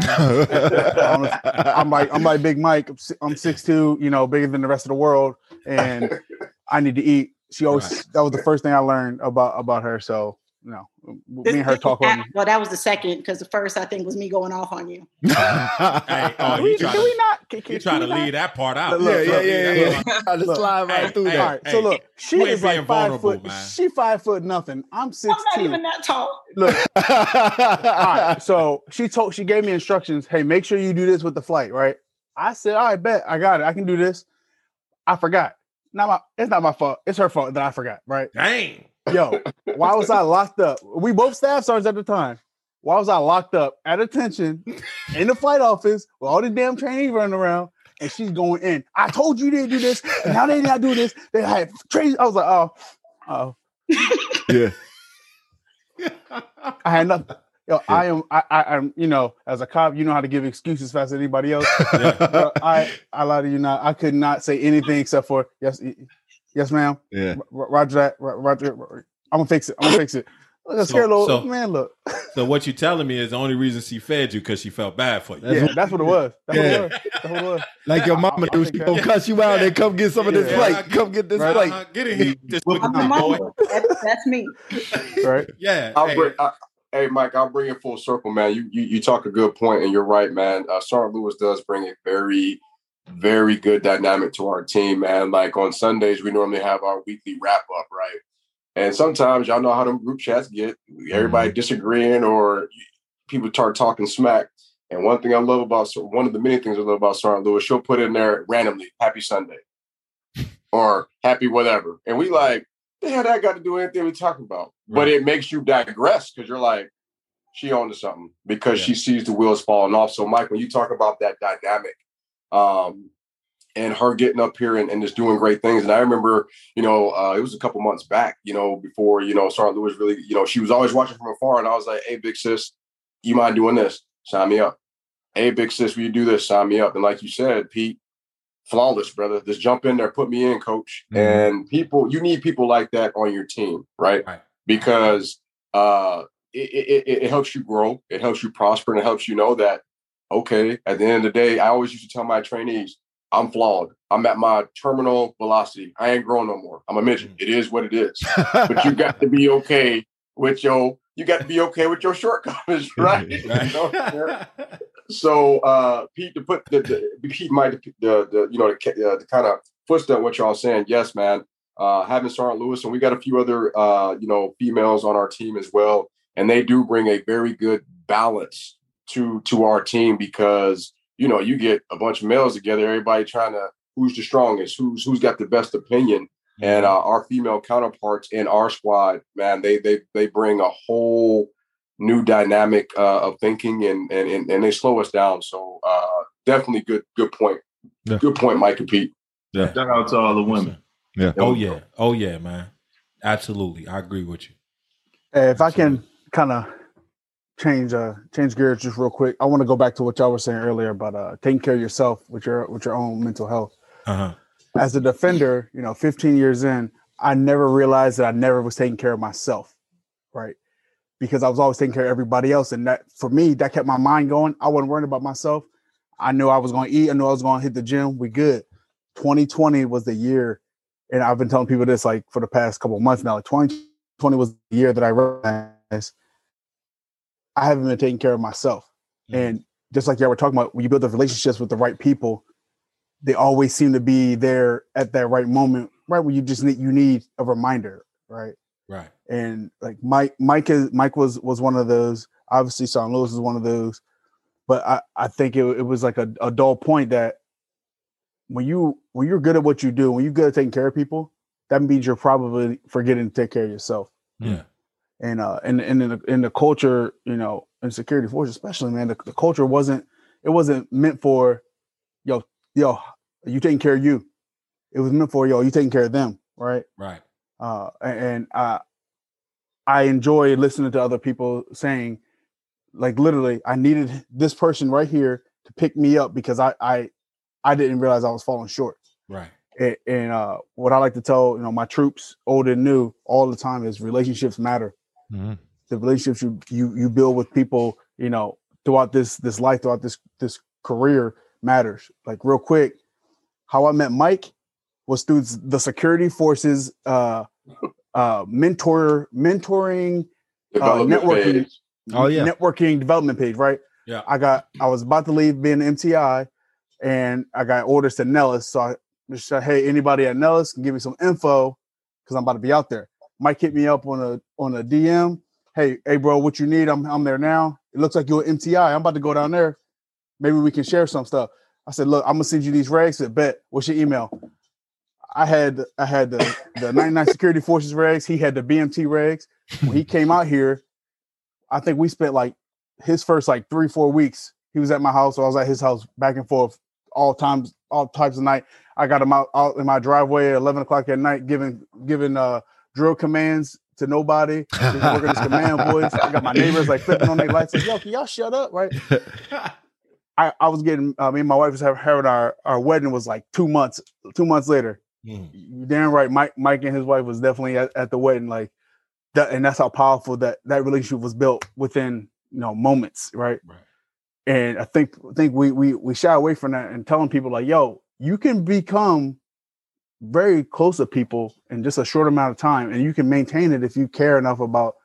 I'm like, I'm like Big Mike. I'm si- I'm six two, you know, bigger than the rest of the world, and I need to eat. She always Right. that was the first thing I learned about about her. So, you know, me and her this- talk on. well, that was the second because the first I think was me going off on you. Hey, oh, Can you we, trying can to we not? Can, can, you trying to can we leave that part out? Look, yeah, look, yeah, yeah, That yeah. part- I just Look, slide right hey, through hey, All that. right, so look, she we ain't is like being five vulnerable, foot. man. She five foot nothing. I'm six I'm not two. even that tall. Look, all right. So she told, she gave me instructions. Hey, make sure you do this with the flight, right? I said, all right, bet I got it. I can do this. I forgot. Not my. It's not my fault. It's her fault that I forgot, right? Dang. Yo, why was I locked up? We both staff sergeants at the time. Why was I locked up at attention in the flight office with all the damn trainees running around? And she's going in. I told you they do this, and now they not do this. They had trainees. I was like, oh, oh. Yeah. I had nothing. Yo, I am. I, I, I'm. You know, as a cop, you know how to give excuses faster than anybody else. Yeah. Bro, I, I lie to you not. I could not say anything except for yes, yes, ma'am. Yeah. R- Roger that. R- Roger. I'm gonna fix it. I'm gonna fix it. Look, a So- scared little so- man. Look. So what you telling me is the only reason she fed you because she felt bad for you. That's yeah, what- that's what it was. That's Yeah. what it was. That's what it was. Like your I- mama I- I do, think she that- gonna cuss you out and come get some of this Yeah. plate. Come get this Right. plate. Uh, get in here, this Well, I'm the boy. mama. That's, that's me. Right. Yeah. I'll hey, bring, I, hey, Mike, I'll bring it full circle, man. You, you you talk a good point, and you're right, man. Uh, Sergeant Lewis does bring a very, very good dynamic to our team, man. Like on Sundays, we normally have our weekly wrap up, right? And sometimes y'all know how them group chats get. Everybody Mm-hmm. disagreeing or people start talking smack. And one thing I love about, one of the many things I love about Sergeant Lewis, she'll put in there randomly, happy Sunday or happy whatever. And we like, the hell that got to do with anything we're talking about? But Right. it makes you digress because you're like, she on to something because Yeah. she sees the wheels falling off. So Mike, when you talk about that dynamic, um, and her getting up here and, and just doing great things. And I remember, you know, uh, it was a couple months back, you know, before, you know, Sergeant Lewis really, you know, she was always watching from afar. And I was like, hey, big sis, you mind doing this? Sign me up. Hey, big sis, will you do this? Sign me up. And like you said, Pete, flawless, brother. Just jump in there, put me in, coach. Mhm. And people, you need people like that on your team, right? Right. Because uh, it, it, it helps you grow. It helps you prosper. And it helps you know that, okay, at the end of the day, I always used to tell my trainees, I'm flawed. I'm at my terminal velocity. I ain't growing no more. I'm a midget. It is what it is. But you got to be okay with your, you got to be okay with your shortcomings, right? You know? Right. So, uh, Pete, to put the, the Pete might the, the you know the, uh, the kind of footstep what y'all saying. Yes, man. Uh, having Sergeant Lewis, and we got a few other uh, you know females on our team as well, and they do bring a very good balance to to our team because you know you get a bunch of males together, everybody trying to who's the strongest, who's who's got the best opinion, and uh, our female counterparts in our squad, man, they they they bring a whole new dynamic uh, of thinking and, and and they slow us down. So uh, definitely good good point. Yeah. Good point, Mike and Pete. Yeah. Shout out to all the women. Yeah. Oh yeah. Oh yeah, man. Absolutely. I agree with you. Hey, if I can kind of change uh change gears just real quick, I want to go back to what y'all were saying earlier about uh taking care of yourself with your with your own mental health. Uh-huh. As a defender, you know, fifteen years in, I never realized that I never was taking care of myself, right? Because I was always taking care of everybody else, and that for me, that kept my mind going. I wasn't worrying about myself. I knew I was going to eat. I knew I was going to hit the gym. We good. twenty twenty was the year, and I've been telling people this like for the past couple of months now. Like twenty twenty was the year that I realized I haven't been taking care of myself. Mhm. And just like y'all were talking about, when you build the relationships with the right people, they always seem to be there at that right moment, right? When you just need you need a reminder, right? Right. And like Mike, Mike is Mike was was one of those. Obviously, Sergeant Lewis is one of those. But I, I think it, it was like a, a dull point that when you when you're good at what you do, when you're good at taking care of people, that means you're probably forgetting to take care of yourself. Yeah. And uh, and and in the, in the culture, you know, in security forces, especially, man, the, the culture wasn't it wasn't meant for yo yo you taking care of you. It was meant for yo you taking care of them, right? Right. Uh, and uh, I enjoy listening to other people saying, like, literally, I needed this person right here to pick me up because I I, I didn't realize I was falling short. Right. And, and uh, what I like to tell, you know, my troops, old and new, all the time is relationships matter. Mm-hmm. The relationships you you you build with people, you know, throughout this this life, throughout this this career matters. Like real quick, how I met Mike was through the security forces uh, uh, mentor mentoring uh, networking. Page. Oh, yeah. networking development page, right? Yeah. I got I was about to leave being M T I, and I got orders to Nellis. So I just said, hey, anybody at Nellis can give me some info because I'm about to be out there. Mike hit me up on a on a D M. Hey, hey, bro, what you need? I'm I'm there now. It looks like you're at M T I. I'm about to go down there. Maybe we can share some stuff. I said, look, I'm gonna send you these regs. I said, bet. What's your email? I had I had the the ninety-nine Security Forces regs. He had the B M T regs. When he came out here, I think we spent like his first like three, four weeks. He was at my house, so I was at his house back and forth all times, all types of night. I got him out, out in my driveway at eleven o'clock at night, giving giving uh, drill commands to nobody. Just working this command voice. I got my neighbors like flipping on their lights. Like, yo, can y'all shut up, right? I, I was getting. Uh, me and my wife was having, having our our wedding was like two months. Two months later. Mm. You damn right. Mike Mike and his wife was definitely at, at the wedding. Like that, and that's how powerful that that relationship was built within you know moments, right? Right. And I think I think we we we shy away from that and telling people like, yo, you can become very close to people in just a short amount of time, and you can maintain it if you care enough about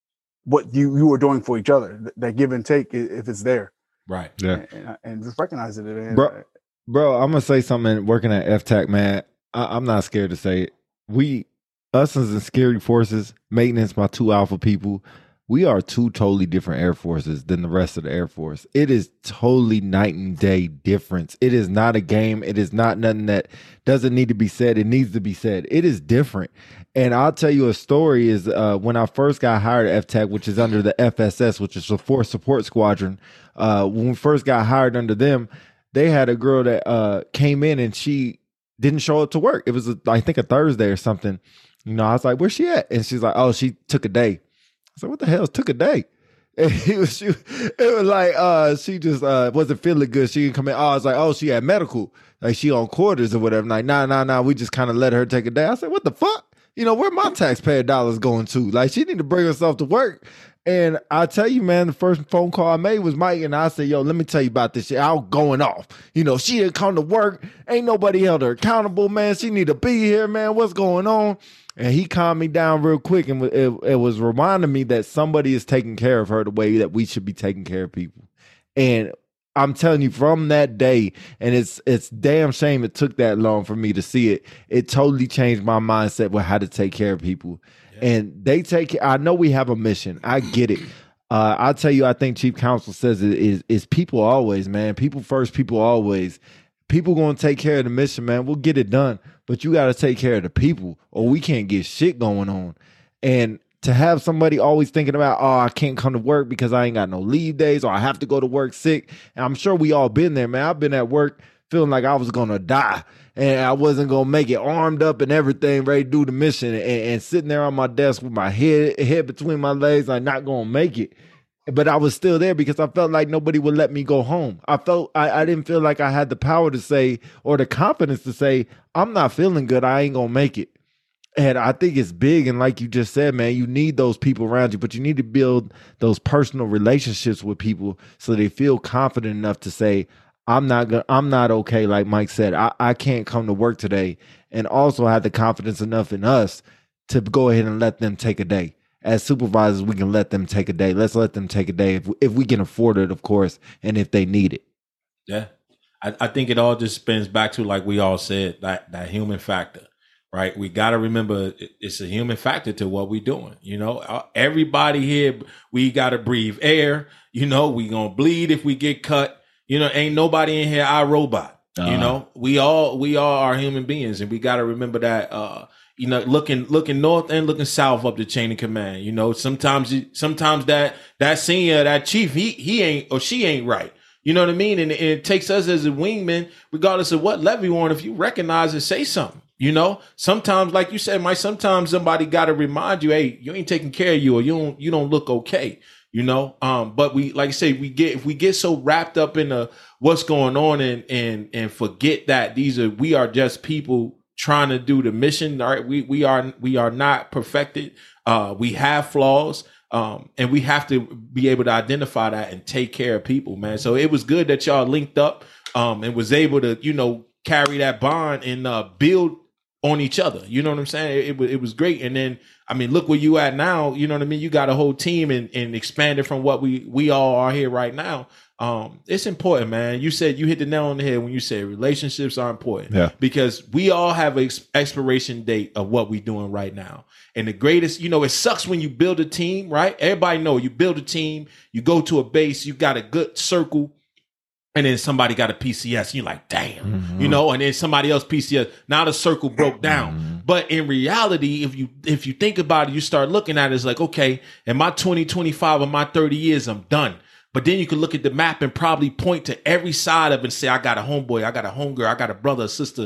what you you are doing for each other. That, that give and take, if it's there, right? Yeah, and, and, and just recognize it. And, bro, bro, I'm gonna say something. Working at F TAC, man, I, I'm not scared to say it. We, us as in security forces, maintenance, my two alpha people. We are two totally different Air Forces than the rest of the Air Force. It is totally night and day difference. It is not a game. It is not nothing that doesn't need to be said. It needs to be said. It is different. And I'll tell you a story is uh, when I first got hired at F TAC, which is under the F S S, which is the Force Support Squadron. Uh, when we first got hired under them, they had a girl that uh, came in and she didn't show up to work. It was, a, I think, a Thursday or something. You know, I was like, where's she at? And she's like, oh, she took a day. So what the hell? Took a day. And he was, she, it was like uh, she just uh, wasn't feeling good. She didn't come in. Oh, I was like, oh, she had medical, like she on quarters or whatever. Like, nah, nah, nah. We just kind of let her take a day. I said, what the fuck? You know, where my taxpayer dollars going to? Like, she need to bring herself to work. And I tell you, man, the first phone call I made was Mike, and I said, yo, let me tell you about this shit. I was going off. You know, she didn't come to work. Ain't nobody held her accountable, man. She need to be here, man. What's going on? And he calmed me down real quick, and it, it was reminding me that somebody is taking care of her the way that we should be taking care of people. And I'm telling you, from that day, and it's it's damn shame it took that long for me to see it. It totally changed my mindset with how to take care of people. Yeah. And they take. I know we have a mission. I get it. Uh, I'll tell you, I think Chief Counsel says it is is people always, man. People first. People always. People gonna take care of the mission, man. We'll get it done. But you got to take care of the people or we can't get shit going on. And to have somebody always thinking about, oh, I can't come to work because I ain't got no leave days or I have to go to work sick. And I'm sure we all been there, man. I've been at work feeling like I was going to die and I wasn't going to make it, armed up and everything, ready to do the mission, and, and sitting there on my desk with my head, head between my legs, like not going to make it. But I was still there because I felt like nobody would let me go home. I felt I, I didn't feel like I had the power to say or the confidence to say, I'm not feeling good. I ain't going to make it. And I think it's big. And like you just said, man, you need those people around you, but you need to build those personal relationships with people so they feel confident enough to say, I'm not gonna, I'm not okay. Like Mike said, I, I can't come to work today. And also have the confidence enough in us to go ahead and let them take a day. As supervisors, we can let them take a day. Let's let them take a day if, if we can afford it, of course, and if they need it. Yeah. I, I think it all just spins back to, like we all said, that, that human factor, right? We got to remember it's a human factor to what we're doing. You know, everybody here, we got to breathe air. You know, we going to bleed if we get cut. You know, ain't nobody in here our robot. Uh-huh. You know, we all we all are human beings, and we got to remember that. Uh, You know, looking looking north and looking south up the chain of command. You know, sometimes sometimes that that senior, that chief, he he ain't or she ain't right. You know what I mean? And, and it takes us as a wingman, regardless of what level you're on, if you recognize it, say something. You know, sometimes, like you said, Mike, sometimes somebody got to remind you, hey, you ain't taking care of you, or you don't you don't look okay. You know, um, but we, like I say, we get if we get so wrapped up in the what's going on and and and forget that these are we are just people trying to do the mission. All right. We, we are, we are not perfected. Uh, we have flaws. Um, and we have to be able to identify that and take care of people, man. So it was good that y'all linked up, um, and was able to, you know, carry that bond and, uh, build on each other. You know what I'm saying? It, it was, it was great. And then, I mean, look where you at now. You know what I mean? You got a whole team and, and expanded from what we, we all are here right now. Um, it's important, man. You said you hit the nail on the head when you said relationships are important. Yeah. Because we all have an ex- expiration date of what we're doing right now. And the greatest, you know, it sucks when you build a team, right? Everybody know you build a team, you go to a base, you got a good circle, and then somebody got a P C S. And you're like, damn, mm-hmm. you know, and then somebody else P C S. Now the circle broke down. Mm-hmm. But in reality, if you if you think about it, you start looking at it, it's like, okay, in my twenty, twenty-five, or my thirty years, I'm done. But then you can look at the map and probably point to every side of it and say, I got a homeboy, I got a homegirl, I got a brother, a sister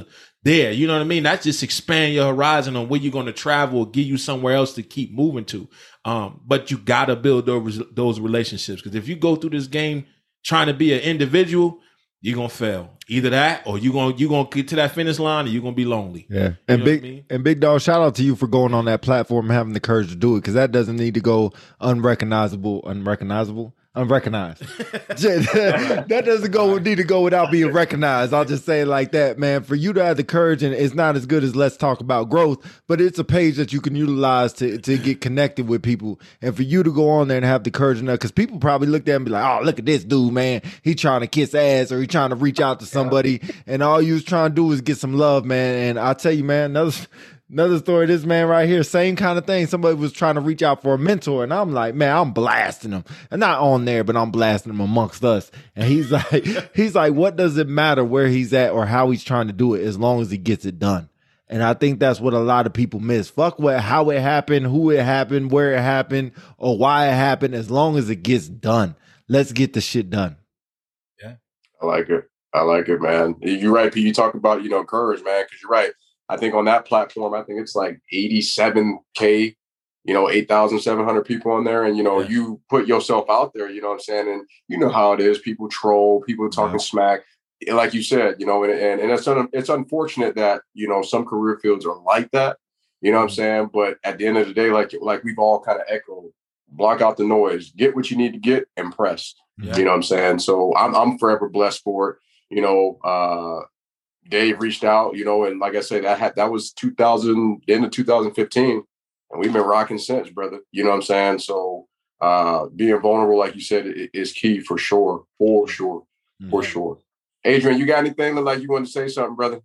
there. You know what I mean? That's just expand your horizon on where you're going to travel or give you somewhere else to keep moving to. Um, but you got to build those, those relationships. Because if you go through this game trying to be an individual, you're going to fail. Either that or you're going you're gonna get to that finish line and you're going to be lonely. Yeah. You and know big what I mean? and Big Dog, shout out to you for going on that platform and having the courage to do it, because that doesn't need to go unrecognizable, unrecognizable, unrecognized. That doesn't go need to go without being recognized. I'll just say it like that, man. For you to have the courage, and it's not as good as Let's Talk About Growth, but it's a page that you can utilize to, to get connected with people. And for you to go on there and have the courage enough, because people probably look at it and be like, oh, look at this dude, man. He trying to kiss ass, or he trying to reach out to somebody, and all you was trying to do is get some love, man. And I tell you, man, another Another story, this man right here, same kind of thing. Somebody was trying to reach out for a mentor, and I'm like, man, I'm blasting him. And not on there, but I'm blasting him amongst us. And he's like, he's like, what does it matter where he's at or how he's trying to do it, as long as he gets it done? And I think that's what a lot of people miss. Fuck what, how it happened, who it happened, where it happened, or why it happened, as long as it gets done. Let's get the shit done. Yeah. I like it. I like it, man. You're right, P. You talk about, you know, courage, man, because you're right. I think on that platform, I think it's like eighty-seven K, you know, eight thousand seven hundred people on there. And, you know, yeah. you put yourself out there, you know what I'm saying? And you know how it is. People troll, people talking yeah. smack. Like you said, you know, and, and, and it's, un, it's unfortunate that, you know, some career fields are like that, you know what I'm saying? But at the end of the day, like, like we've all kind of echoed, block out the noise, get what you need to get, and press, yeah. you know what I'm saying? So I'm, I'm forever blessed for it, you know, uh, Dave reached out, you know, and like I said, that had, that was two thousand, end of two thousand fifteen, and we've been rocking since, brother. You know what I'm saying? So uh, being vulnerable, like you said, is key for sure, for sure, mm-hmm. for sure. Adrian, you got anything that like you want to say something, brother?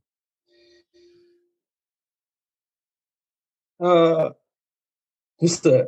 Uh, just uh,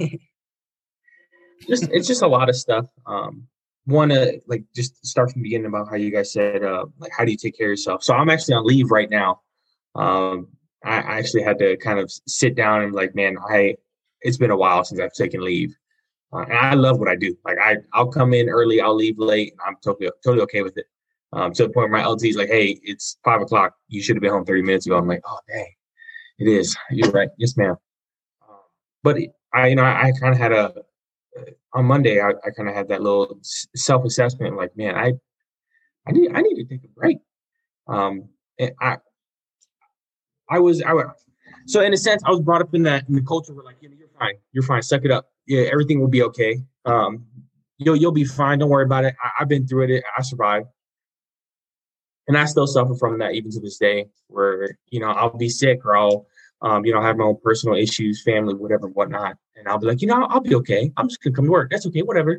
just it's just a lot of stuff. Um. Want to like just start from the beginning about how you guys said uh like how do you take care of yourself. So I'm actually on leave right now. um I, I actually had to kind of sit down and like, man, I it's been a while since I've taken leave, uh, and I love what I do. Like I I'll come in early, I'll leave late, and I'm totally totally okay with it. Um to the point where my L T is like, hey, it's five o'clock, you should have been home thirty minutes ago. I'm like, oh dang, it is, you're right, yes ma'am. Um, but I you know I, I kind of had a on Monday, I, I kind of had that little self-assessment, like, man, I, I need, I need to take a break. Um, and I, I was, I was, so in a sense, I was brought up in that in the culture where like, you know, you're fine, you're fine, suck it up, yeah, everything will be okay. Um, you'll, you'll be fine, don't worry about it. I, I've been through it, I survived, and I still suffer from that even to this day. Where you know I'll be sick or I'll, um, you know, have my own personal issues, family, whatever, whatnot. And I'll be like, you know, I'll be okay. I'm just gonna come to work. That's okay, whatever.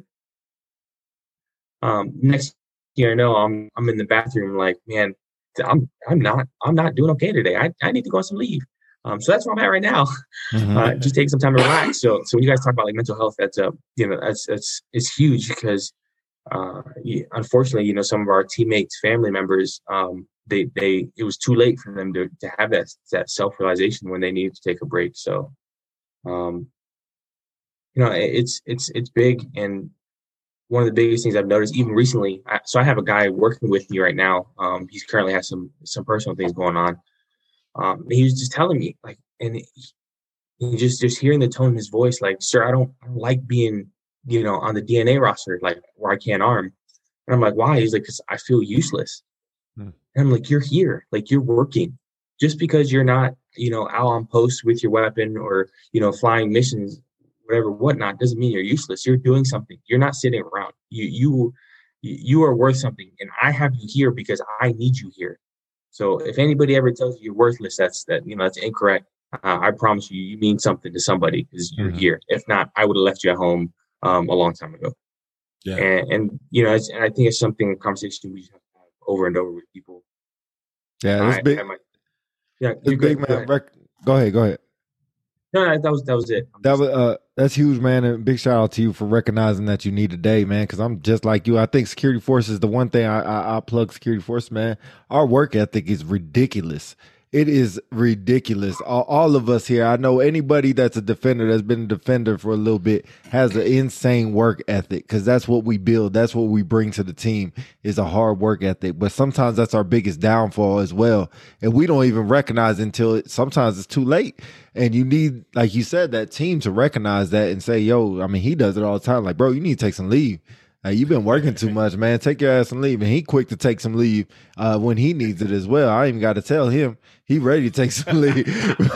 Um, next year, I know I'm I'm in the bathroom, like, man, I'm I'm not I'm not doing okay today. I, I need to go on some leave. Um, so that's where I'm at right now. Mm-hmm. Uh, just take some time to relax. So so when you guys talk about like mental health, that's uh, you know, that's that's it's huge because uh, unfortunately, you know, some of our teammates, family members, um, they they it was too late for them to to have that that self realization when they needed to take a break. So. Um, You know, it's it's it's big, and one of the biggest things I've noticed, even recently. I, so I have a guy working with me right now. Um, he's currently has some some personal things going on. Um, he was just telling me, like, and he, he just just hearing the tone in his voice, like, "Sir, I don't, I don't like being, you know, on the D N A roster, like where I can't arm." And I'm like, "Why?" He's like, "Because I feel useless." Hmm. And I'm like, "You're here, like you're working. Just because you're not, you know, out on post with your weapon or you know flying missions." Whatever, whatnot, doesn't mean you're useless. You're doing something. You're not sitting around. You, you, you are worth something, and I have you here because I need you here. So if anybody ever tells you you're worthless, that's that. You know, that's incorrect. Uh, I promise you, you mean something to somebody because you're mm-hmm. here. If not, I would have left you at home um, a long time ago. Yeah. And, and you know, it's, and I think it's something a conversation we just have to have over and over with people. Yeah, it's big. My, yeah, it's big, man. Go ahead. Rec- go ahead. Go ahead. No, no, that was that was it. I'm that was uh, that's huge, man, and big shout out to you for recognizing that you need a day, man. Because I'm just like you. I think security forces, the one thing I, I I plug security force, man. Our work ethic is ridiculous. It is ridiculous. All, all of us here, I know anybody that's a defender, that's been a defender for a little bit, has an insane work ethic, because that's what we build. That's what we bring to the team, is a hard work ethic. But sometimes that's our biggest downfall as well. And we don't even recognize it until it, sometimes it's too late. And you need, like you said, that team to recognize that and say, yo, I mean, he does it all the time. Like, bro, you need to take some leave. Like, you've been working too much, man. Take your ass and leave. And he quick to take some leave uh, when he needs it as well. I ain't even got to tell him. He ready to take some leave.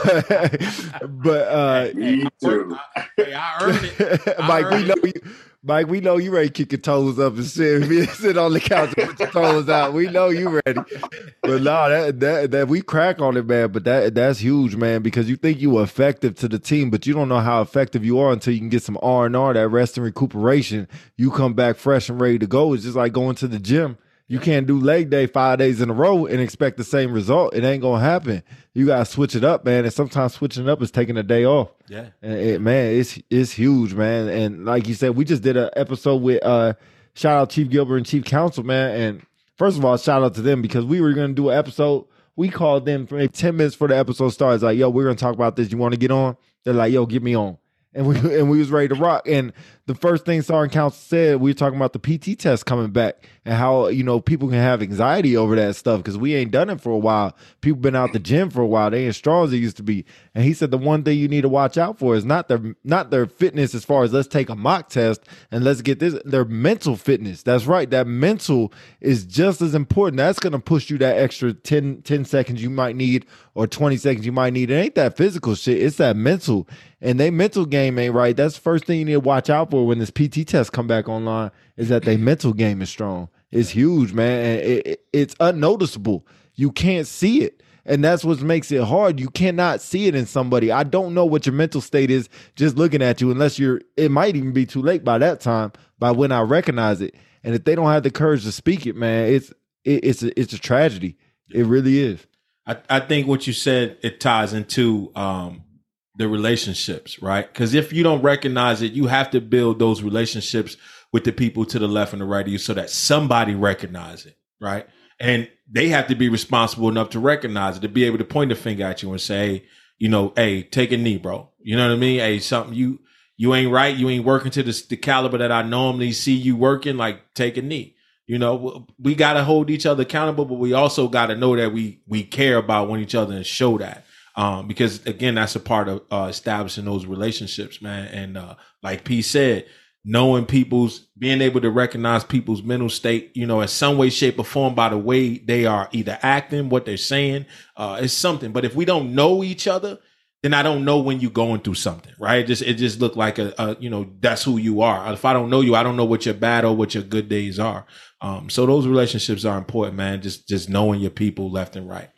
but uh, Me too. Hey, I earned it. I Mike, earned we know it. you. Mike, we know you ready to kick your toes up and sit, sit on the couch and put your toes out. We know you ready. But no, that, that that we crack on it, man. But that that's huge, man, because you think you are effective to the team, but you don't know how effective you are until you can get some R and R, that rest and recuperation. You come back fresh and ready to go. It's just like going to the gym. You can't do leg day five days in a row and expect the same result. It ain't gonna happen. You gotta switch it up, man. And sometimes switching it up is taking a day off. Yeah, and it, man, it's it's huge, man. And like you said, we just did an episode with uh, shout out Chief Gilbert and Chief Counsel, man. And first of all, shout out to them, because we were gonna do an episode. We called them for maybe ten minutes before the episode starts. Like, yo, we're gonna talk about this. You want to get on? They're like, yo, get me on. And we and we was ready to rock. And the first thing Sergeant Counsel said, we were talking about the P T test coming back and how, you know, people can have anxiety over that stuff because we ain't done it for a while. People been out the gym for a while. They ain't strong as they used to be. And he said the one thing you need to watch out for is not their not their fitness as far as let's take a mock test and let's get this, their mental fitness. That's right. That mental is just as important. That's going to push you that extra ten, ten seconds you might need or twenty seconds you might need. It ain't that physical shit. It's that mental. And they mental game ain't right. That's the first thing you need to watch out for when this P T test come back online, is that they mental game is strong. It's huge, man. And it, it, it's unnoticeable. You can't see it. And that's what makes it hard. You cannot see it in somebody. I don't know what your mental state is just looking at you, unless you're, it might even be too late by that time, by when I recognize it. And if they don't have the courage to speak it, man, it's it, it's a, it's a tragedy. It really is. I, I think what you said, it ties into um, the relationships, right? Because if you don't recognize it, you have to build those relationships with the people to the left and the right of you so that somebody recognize it, right? And they have to be responsible enough to recognize it, to be able to point a finger at you and say, you know, hey, take a knee, bro. You know what I mean? Hey, something you you ain't right. You ain't working to the, the caliber that I normally see you working. Like, take a knee. You know, we got to hold each other accountable, but we also got to know that we we care about one each other and show that. Um, because, again, that's a part of uh, establishing those relationships, man. And uh, like P said, knowing people's, being able to recognize people's mental state, you know, in some way, shape or form by the way they are either acting, what they're saying, uh, is something. But if we don't know each other, then I don't know when you're going through something, right? It just, it just looked like a, a, you know, that's who you are. If I don't know you, I don't know what your bad or what your good days are. Um, so those relationships are important, man. Just, just knowing your people left and right.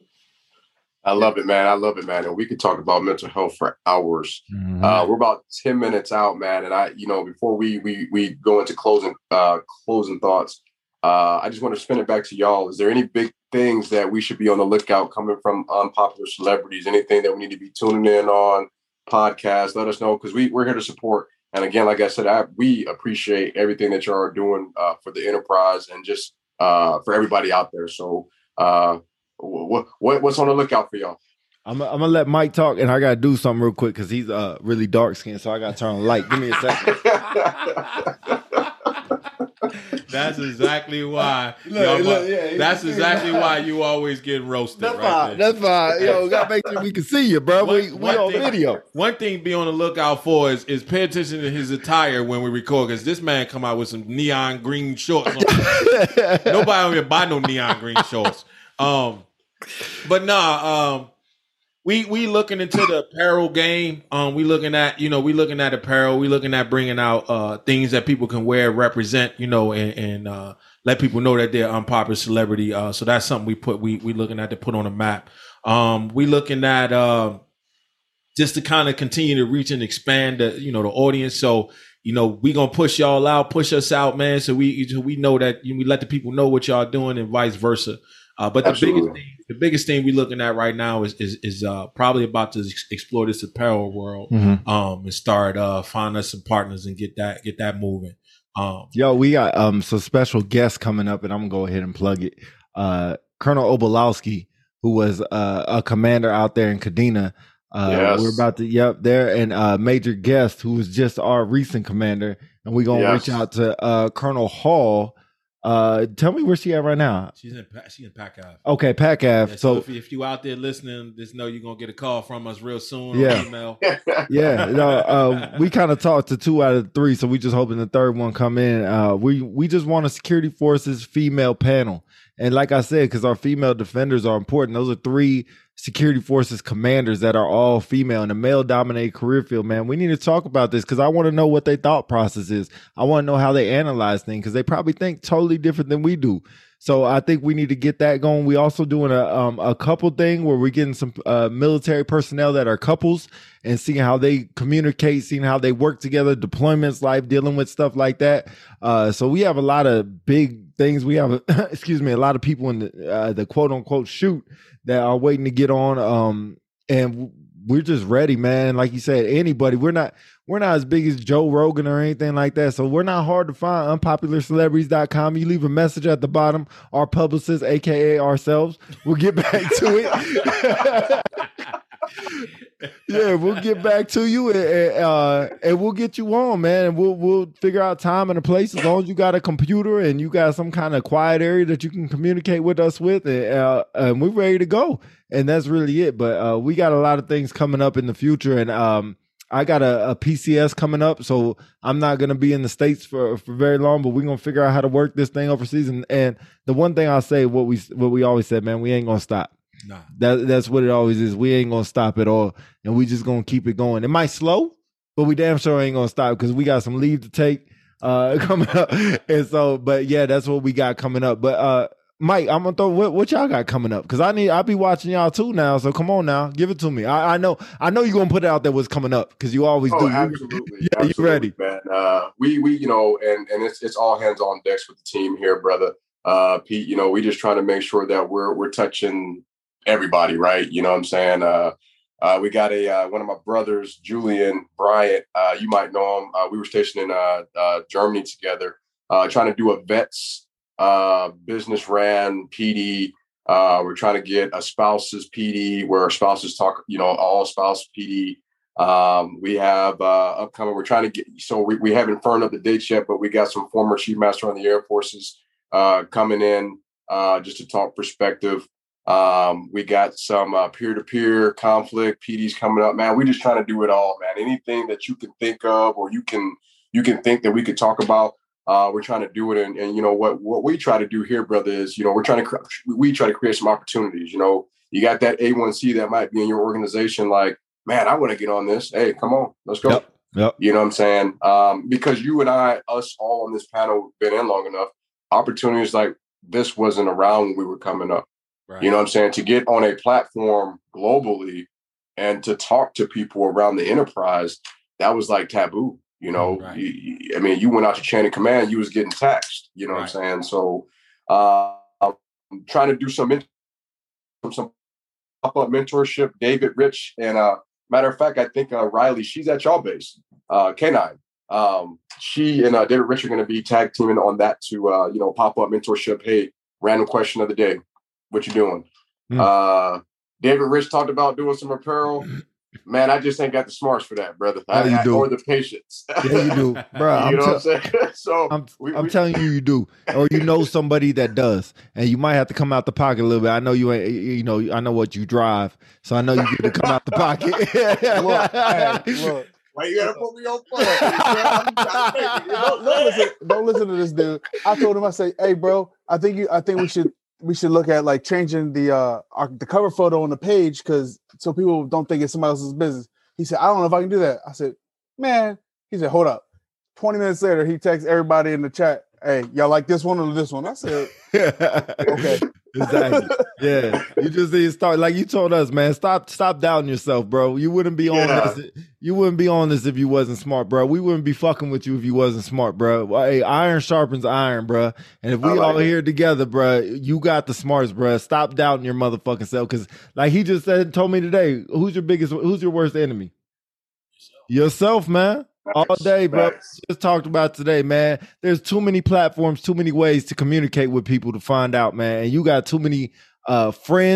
I love it, man. I love it, man. And we could talk about mental health for hours. Mm-hmm. Uh, we're about ten minutes out, man. And I, you know, before we we we go into closing uh, closing thoughts, uh, I just want to spin it back to y'all. Is there any big things that we should be on the lookout coming from unpopular celebrities? Anything that we need to be tuning in on? Podcasts? Let us know, because we we're here to support. And again, like I said, I, we appreciate everything that y'all are doing uh, for the enterprise and just uh, for everybody out there. So. Uh, What, what what's on the lookout for y'all? I'm I'm gonna let Mike talk, and I gotta do something real quick because he's uh really dark skinned, so I gotta turn on the light. Give me a second. That's exactly why. Look, look, yeah, that's exactly why you always get roasted. That's right fine. there. That's fine. Yo, gotta make sure we can see you, bro. One, we we on thing, video. One thing be on the lookout for is, is pay attention to his attire when we record, because this man come out with some neon green shorts. Nobody even buy no neon green shorts. Um. But nah, um, we we looking into the apparel game. Um, we looking at you know we looking at apparel. We looking at bringing out uh things that people can wear, represent, you know, and, and uh, let people know that they're unpopular celebrity. Uh, so that's something we put we we looking at to put on a map. Um, we looking at uh, just to kind of continue to reach and expand the you know the audience. So you know we gonna push y'all out, push us out, man. So we so we know that you know, we let the people know what y'all doing and vice versa. Uh, but the Absolutely. biggest thing, the biggest thing we're looking at right now is is, is uh, probably about to ex- explore this apparel world, mm-hmm. um, and start uh, find us some partners and get that get that moving. Um, Yo, we got um some special guests coming up, and I'm gonna go ahead and plug it. Uh, Colonel Obolowski, who was uh, a commander out there in Kadena. Uh, yes. We're about to, yep, there, and uh, Major Guest, who was just our recent commander, and we're gonna Yes. reach out to uh, Colonel Hall. Uh, tell me where she at right now. She's in Pa- she's in Pack Ave. Okay, Pack Ave. Yeah, so so if, if you out there listening, just know you're gonna get a call from us real soon. Yeah. Or email. yeah, no, uh, we kind of talked to two out of the three, so we just hoping the third one come in. Uh, we we just want a security forces female panel, and like I said, because our female defenders are important. Those are three security forces commanders that are all female in a male dominated career field. Man, we need to talk about this because I want to know what their thought process is. I want to know how they analyze things because they probably think totally different than we do. So I think we need to get that going. We also doing a um, a couple thing where we're getting some uh, military personnel that are couples and seeing how they communicate, seeing how they work together, deployments, life, dealing with stuff like that. Uh, so we have a lot of big things. We have, excuse me, a lot of people in the, uh, the quote unquote shoot that are waiting to get on. Um, and we're just ready, man. Like you said, anybody. We're not we're not as big as Joe Rogan or anything like that. So we're not hard to find. unpopular celebrities dot com. You leave a message at the bottom. Our publicist, aka ourselves, we'll get back to it. Yeah, we'll get back to you and, uh, and we'll get you on, man. And we'll we'll figure out time and a place as long as you got a computer and you got some kind of quiet area that you can communicate with us with, and, uh, and we're ready to go. And that's really it. But uh, we got a lot of things coming up in the future, and um, I got a, a P C S coming up, so I'm not gonna be in the States for, for very long. But we're gonna figure out how to work this thing overseas. And, and the one thing I'll say, what we what we always said, man, we ain't gonna stop. Nah. That that's what it always is. We ain't gonna stop at all, and we just gonna keep it going. It might slow, but we damn sure ain't gonna stop because we got some leave to take uh, coming up. And so, but yeah, that's what we got coming up. But uh, Mike, I'm gonna throw what, what y'all got coming up because I need I'll be watching y'all too now. So come on now, give it to me. I, I know I know you're gonna put it out there what's coming up because you always Oh, do. absolutely. Yeah, absolutely, you ready, man? Uh, we we you know, and and it's it's all hands on decks with the team here, brother. Uh, Pete, you know, we just trying to make sure that we're we're touching everybody, right? You know what I'm saying? Uh, uh, we got a uh, one of my brothers, Julian Bryant. Uh, you might know him. Uh, we were stationed in uh, uh, Germany together, uh, trying to do a vets uh, business ran P D. Uh, we're trying to get a spouse's P D where our spouses talk, you know, all spouse P D. Um, we have uh, upcoming. We're trying to get. So we, we haven't firmed up the dates yet, but we got some former chief master on the Air Forces uh, coming in uh, just to talk perspective. Um, we got some uh, peer-to-peer conflict P Ds coming up, man. We just trying to do it all, man. Anything that you can think of, or you can you can think that we could talk about, uh, we're trying to do it. And, and you know what what we try to do here, brother, is you know we're trying to we try to create some opportunities. You know, you got that A one C that might be in your organization. Like, man, I want to get on this. Hey, come on, let's go. Yep. Yep. You know what I'm saying? Um, because you and I, us all on this panel, been in long enough. Opportunities like this wasn't around when we were coming up. Right. You know what I'm saying? To get on a platform globally and to talk to people around the enterprise, that was like taboo. You know, right. you, I mean, you went out to chain of command, you was getting taxed. You know right. what I'm saying? So uh, I'm trying to do some some pop-up mentorship. David Rich and uh, matter of fact, I think uh, Riley, she's at y'all base, uh, K nine. Um, she and uh, David Rich are going to be tag teaming on that to uh, you know pop-up mentorship. Hey, random question of the day. What you doing? Mm. Uh, David Rich talked about doing some apparel. Man, I just ain't got the smarts for that, brother. Yeah, I, you I, do. Or the patience. Yeah, you do, bro. you I'm know te- what I'm saying? So I'm, we, I'm we, telling you, you do, or you know somebody that does, and you might have to come out the pocket a little bit. I know you ain't, you know, I know what you drive, so I know you get to come out the pocket. Look, hey, look. Why you gotta put me on front? don't, don't, listen, don't listen to this dude. I told him, I say, hey, bro, I think you, I think we should. We should look at like changing the uh our, the cover photo on the page because so people don't think it's somebody else's business. He said, I don't know if I can do that. I said, man. He said, hold up. twenty minutes later, he texts everybody in the chat, hey, y'all like this one or this one? I said, okay. Exactly. Yeah. You just need to start like you told us, man. Stop stop doubting yourself, bro. You wouldn't be on yeah. this. You wouldn't be on this if you wasn't smart, bro. We wouldn't be fucking with you if you wasn't smart, bro. Hey, iron sharpens iron, bro. And if we like all it. here together, bro, you got the smarts, bro. Stop doubting your motherfucking self. Cause like he just said, told me today, who's your biggest, who's your worst enemy? Yourself, man. All day, bro. Nice. Just talked about today, man. There's too many platforms, too many ways to communicate with people to find out, man. And you got too many uh, friends,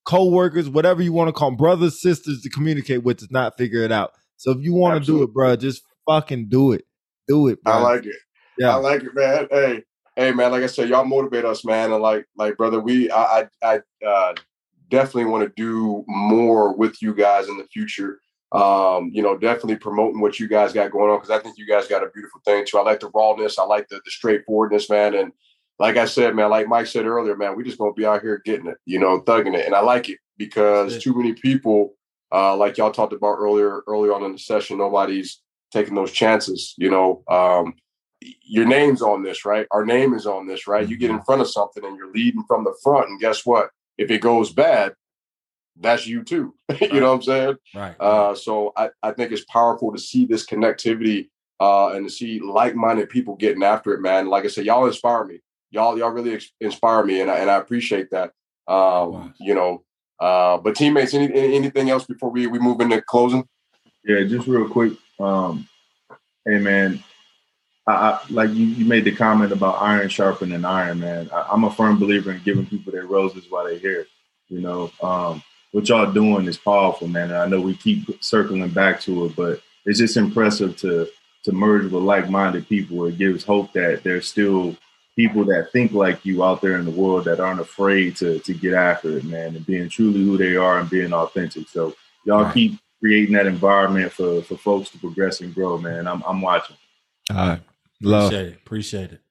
co-workers, whatever you want to call them, brothers, sisters to communicate with, to not figure it out. So if you want to do it, bro, just fucking do it. Do it, bro. I like it. Yeah. I like it, man. Hey, hey, man, like I said, y'all motivate us, man. And like, like, brother, we, I, I, I uh, definitely want to do more with you guys in the future. Um, you know, definitely promoting what you guys got going on, because I think you guys got a beautiful thing too. I like the rawness. I like the, the straightforwardness, man. And like I said, man, like Mike said earlier, man, we just gonna be out here getting it, you know, thugging it. And I like it because too many people, uh, like y'all talked about earlier, earlier on in the session, nobody's taking those chances. You know, um, your name's on this, right? Our name is on this, right? You get in front of something and you're leading from the front, and guess what? If it goes bad, that's you too. you right. know what I'm saying? Right. Uh, so I, I think it's powerful to see this connectivity uh, and to see like-minded people getting after it, man. Like I said, y'all inspire me. Y'all, y'all really ex- inspire me, and I, and I appreciate that. Um, wow. You know, uh, but teammates, any, anything else before we, we move into closing? Yeah, just real quick. Um, hey, man, I, I, like you, you made the comment about iron sharpening iron, man. I, I'm a firm believer in giving people their roses while they're here. You know, um, what y'all doing is powerful, man. And I know we keep circling back to it, but it's just impressive to to merge with like-minded people. It gives hope that there's still people that think like you out there in the world that aren't afraid to to get after it, man, and being truly who they are and being authentic. So y'all right. keep creating that environment for, for folks to progress and grow, man. I'm I'm watching. All right. Love. Appreciate it. Appreciate it.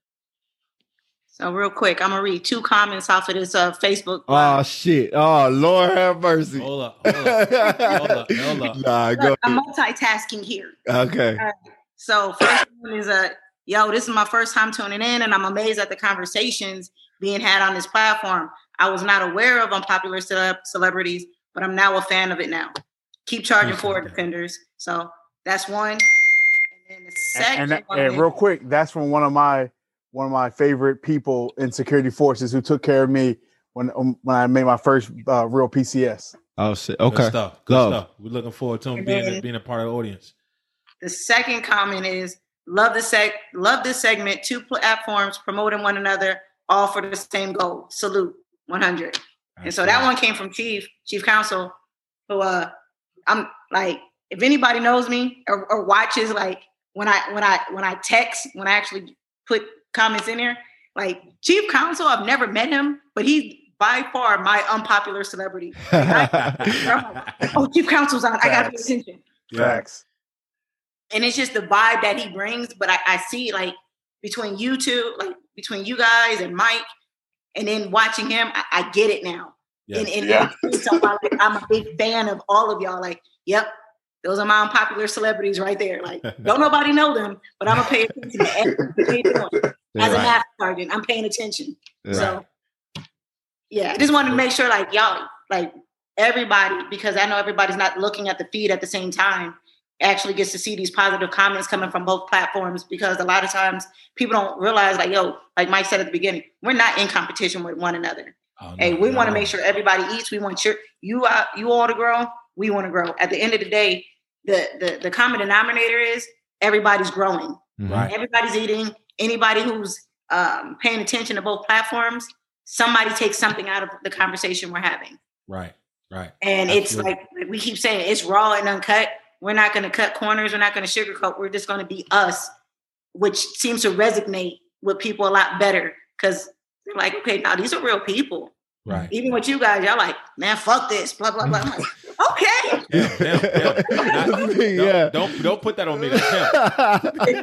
So real quick, I'm gonna read two comments off of this uh, Facebook. Oh shit! Oh Lord have mercy. Hold up, hold up, hold up, hold up. Nah, Look, go I'm ahead. multitasking here. Okay. Uh, so first one is a yo. This is my first time tuning in, and I'm amazed at the conversations being had on this platform. I was not aware of unpopular celeb- celebrities, but I'm now a fan of it now. Keep charging forward, defenders. So that's one. And then the second and, and, one and is, real quick, that's from one of my one of my favorite people in security forces who took care of me when um, when I made my first uh, real P C S. Oh shit! Okay. Good stuff. Good Love. stuff. We're looking forward to him And being then- being a part of the audience. The second comment is love this seg love this segment. Two platforms promoting one another, all for the same goal. Salute, one hundred. And so that one came from Chief Chief Counsel, who uh, I'm like, if anybody knows me or, or watches, like when I when I when I text, when I actually put comments in there, like Chief Counsel, I've never met him, but he's by far my unpopular celebrity. Like, I, like, oh, Chief Counsel's on. I gotta pay attention. Facts. And it's just the vibe that he brings. But I, I see like between you two, like between you guys and Mike, and then watching him, I, I get it now. Yeah. And, and Yeah. so I'm, like, I'm a big fan of all of y'all. Like, yep, those are my unpopular celebrities right there. Like, don't nobody know them, but I'm gonna pay attention to everything they're doing. As a math sergeant, I'm paying attention. Yeah. So, yeah, I just wanted to make sure, like, y'all, like everybody, because I know everybody's not looking at the feed at the same time, actually gets to see these positive comments coming from both platforms, because a lot of times people don't realize, like, yo, like Mike said at the beginning, we're not in competition with one another. Oh, no, Hey, we no. want to make sure everybody eats. We want your, you uh, you all to grow. We want to grow. At the end of the day, the the the common denominator is everybody's growing. Right. Everybody's eating. Anybody who's um, paying attention to both platforms, somebody takes something out of the conversation we're having. Right. Right. And Absolutely. it's like, like we keep saying, it's raw and uncut. We're not going to cut corners. We're not going to sugarcoat. We're just going to be us, which seems to resonate with people a lot better, because they're like, okay, now these are real people. Right. Even with you guys, y'all like, man, fuck this, blah, blah, blah. I'm like, okay. Yeah, yeah, yeah. Not- Yeah. Don't, don't don't put that on me. That's him.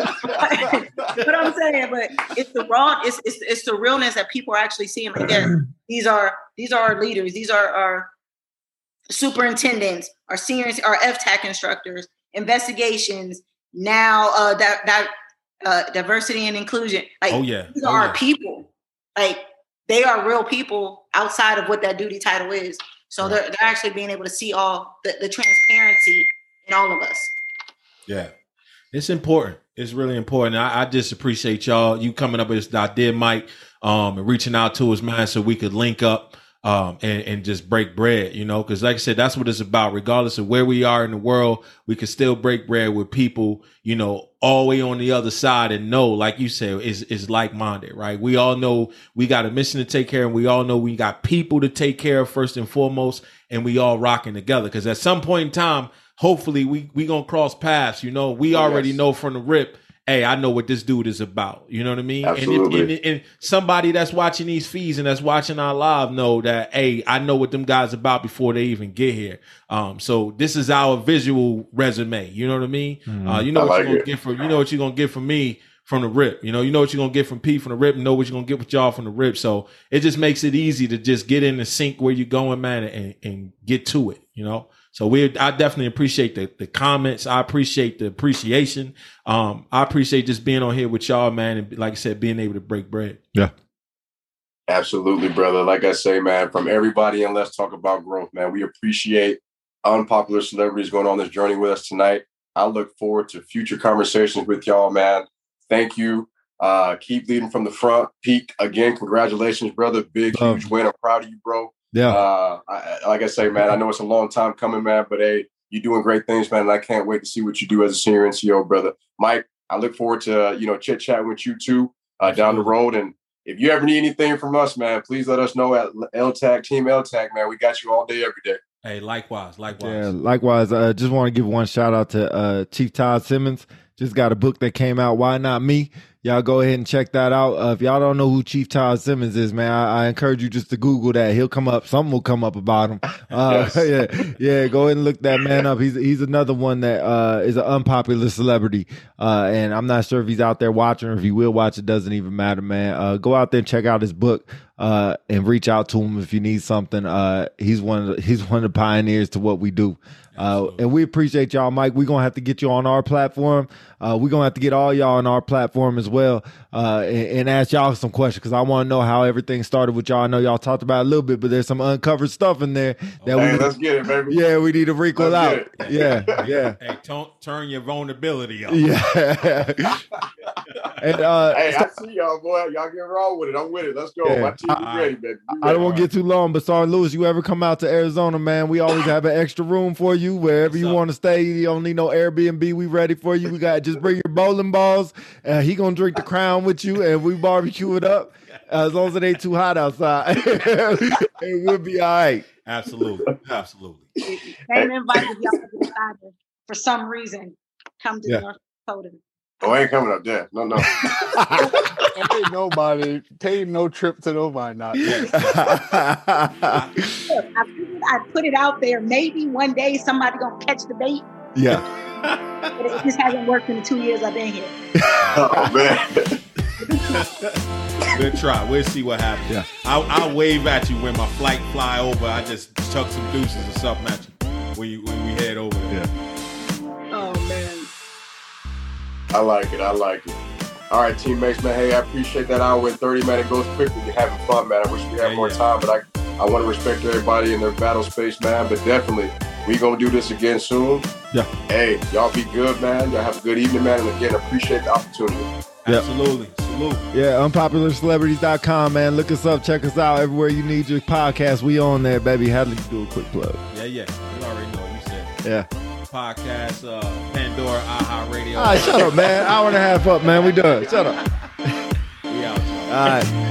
But I'm saying, but it's the raw, it's, it's it's the realness that people are actually seeing. Like, yeah, these are these are our leaders, these are our superintendents, our seniors, our F TAC instructors, investigations, now uh that that uh diversity and inclusion. Like, Oh, yeah. these Oh, are yeah. our people. Like, they are real people outside of what that duty title is. So Right. they're they're actually being able to see all the, the transparency in all of us. Yeah. It's important. It's really important. I, I just appreciate y'all, you coming up with this idea, Mike, um, and reaching out to us, man, so we could link up. um, and, and just break bread, you know, because like I said, that's what it's about. Regardless of where we are in the world, we can still break bread with people, you know, all the way on the other side and know, like you said, is is like-minded, right? We all know we got a mission to take care of, and we all know we got people to take care of first and foremost, and we all rocking together. Because at some point in time, hopefully we we gonna cross paths, you know. We already yes. know from the rip, hey, I know what this dude is about. You know what I mean? Absolutely. And, if, and, and somebody that's watching these feeds and that's watching our live know that, hey, I know what them guys about before they even get here. Um, so this is our visual resume. You know what I mean? Mm-hmm. Uh, you know I what like you're gonna it. get from you know what you're gonna get from me from the rip. You know, you know what you're gonna get from P from the rip, and know what you're gonna get with y'all from the rip. So it just makes it easy to just get in the sync where you're going, man, and, and get to it, you know. So we, I definitely appreciate the, the comments. I appreciate the appreciation. Um, I appreciate just being on here with y'all, man. And like I said, being able to break bread. Yeah. Absolutely, brother. Like I say, man, from everybody in Let's Talk About Growth, man, we appreciate unpopular celebrities going on this journey with us tonight. I look forward to future conversations with y'all, man. Thank you. Uh, keep leading from the front. Pete, again, congratulations, brother. Big, Love. huge win. I'm proud of you, bro. Yeah. Uh, I, like I say, man, I know it's a long time coming, man, but hey, you're doing great things, man. And I can't wait to see what you do as a senior N C O, brother. Mike, I look forward to, uh, you know, chit chatting with you too uh, down the road. And if you ever need anything from us, man, please let us know at L TAG, Team L TAG, man. We got you all day, every day. Hey, likewise, likewise. Yeah, likewise. I uh, just want to give one shout out to uh, Chief Todd Simmons. Just got a book that came out, Why Not Me? Y'all go ahead and check that out. Uh, if y'all don't know who Chief Todd Simmons is, man, I, I encourage you just to Google that. He'll come up. Something will come up about him. Uh, yes. yeah, yeah. Go ahead and look that man up. He's he's another one that uh, is an unpopular celebrity, uh, and I'm not sure if he's out there watching or if he will watch. It doesn't even matter, man. Uh, go out there and check out his book uh, and reach out to him if you need something. Uh, he's one of the, he's one of the pioneers to what we do. Uh, and we appreciate y'all, Mike. We're going to have to get you on our platform. Uh, we're going to have to get all y'all on our platform as well uh, and, and ask y'all some questions because I want to know how everything started with y'all. I know y'all talked about it a little bit, but there's some uncovered stuff in there. That hey, we, let's get it, baby. Yeah, we need to wrinkle out. Yeah, yeah. Hey, t- turn your vulnerability up. Yeah. and, uh, hey, I see y'all, boy. Y'all get wrong with it. I'm with it. Let's go. Yeah. My team is ready, baby. I don't want to get too long, but Sergeant Lewis, you ever come out to Arizona, man, we always have an extra room for you. Wherever What's you want to stay, you don't need no Airbnb. We ready for you. We got just bring your bowling balls. Uh, he gonna drink the Crown with you, and we barbecue it up. Uh, as long as it ain't too hot outside, it will be all right. Absolutely, absolutely. Same invite if y'all decided for some reason come to Yeah. North Dakota. Oh, I ain't coming up there. No, no. Ain't nobody, paid no trip to nobody. Not yet. I figured I'd put it out there. Maybe one day somebody gonna catch the bait. Yeah. But it just hasn't worked in the two years I've been here. Oh, man. Good try. We'll see what happens. Yeah. I'll, I'll wave at you when my flight fly over. I just chuck some deuces or something at you when you when we head over there. Yeah. Oh man. I like it. I like it. All right, teammates, man. Hey, I appreciate that hour and thirty, man. It goes quickly. You're having fun, man. I wish we had Yeah, more yeah. time, but I, I want to respect everybody in their battle space, man. But definitely, we going to do this again soon. Yeah. Hey, y'all be good, man. Y'all have a good evening, man. And again, appreciate the opportunity. Yeah. Absolutely. Salute. Yeah, unpopular celebrities dot com, man. Look us up. Check us out everywhere you need your podcast. We on there, baby. How do you do a quick plug? Yeah, yeah. You already know. You said Yeah. podcast, uh, Pandora, iHeartRadio. All right, shut up, man. Hour and a half up, man. We done. Shut up. We out. All right.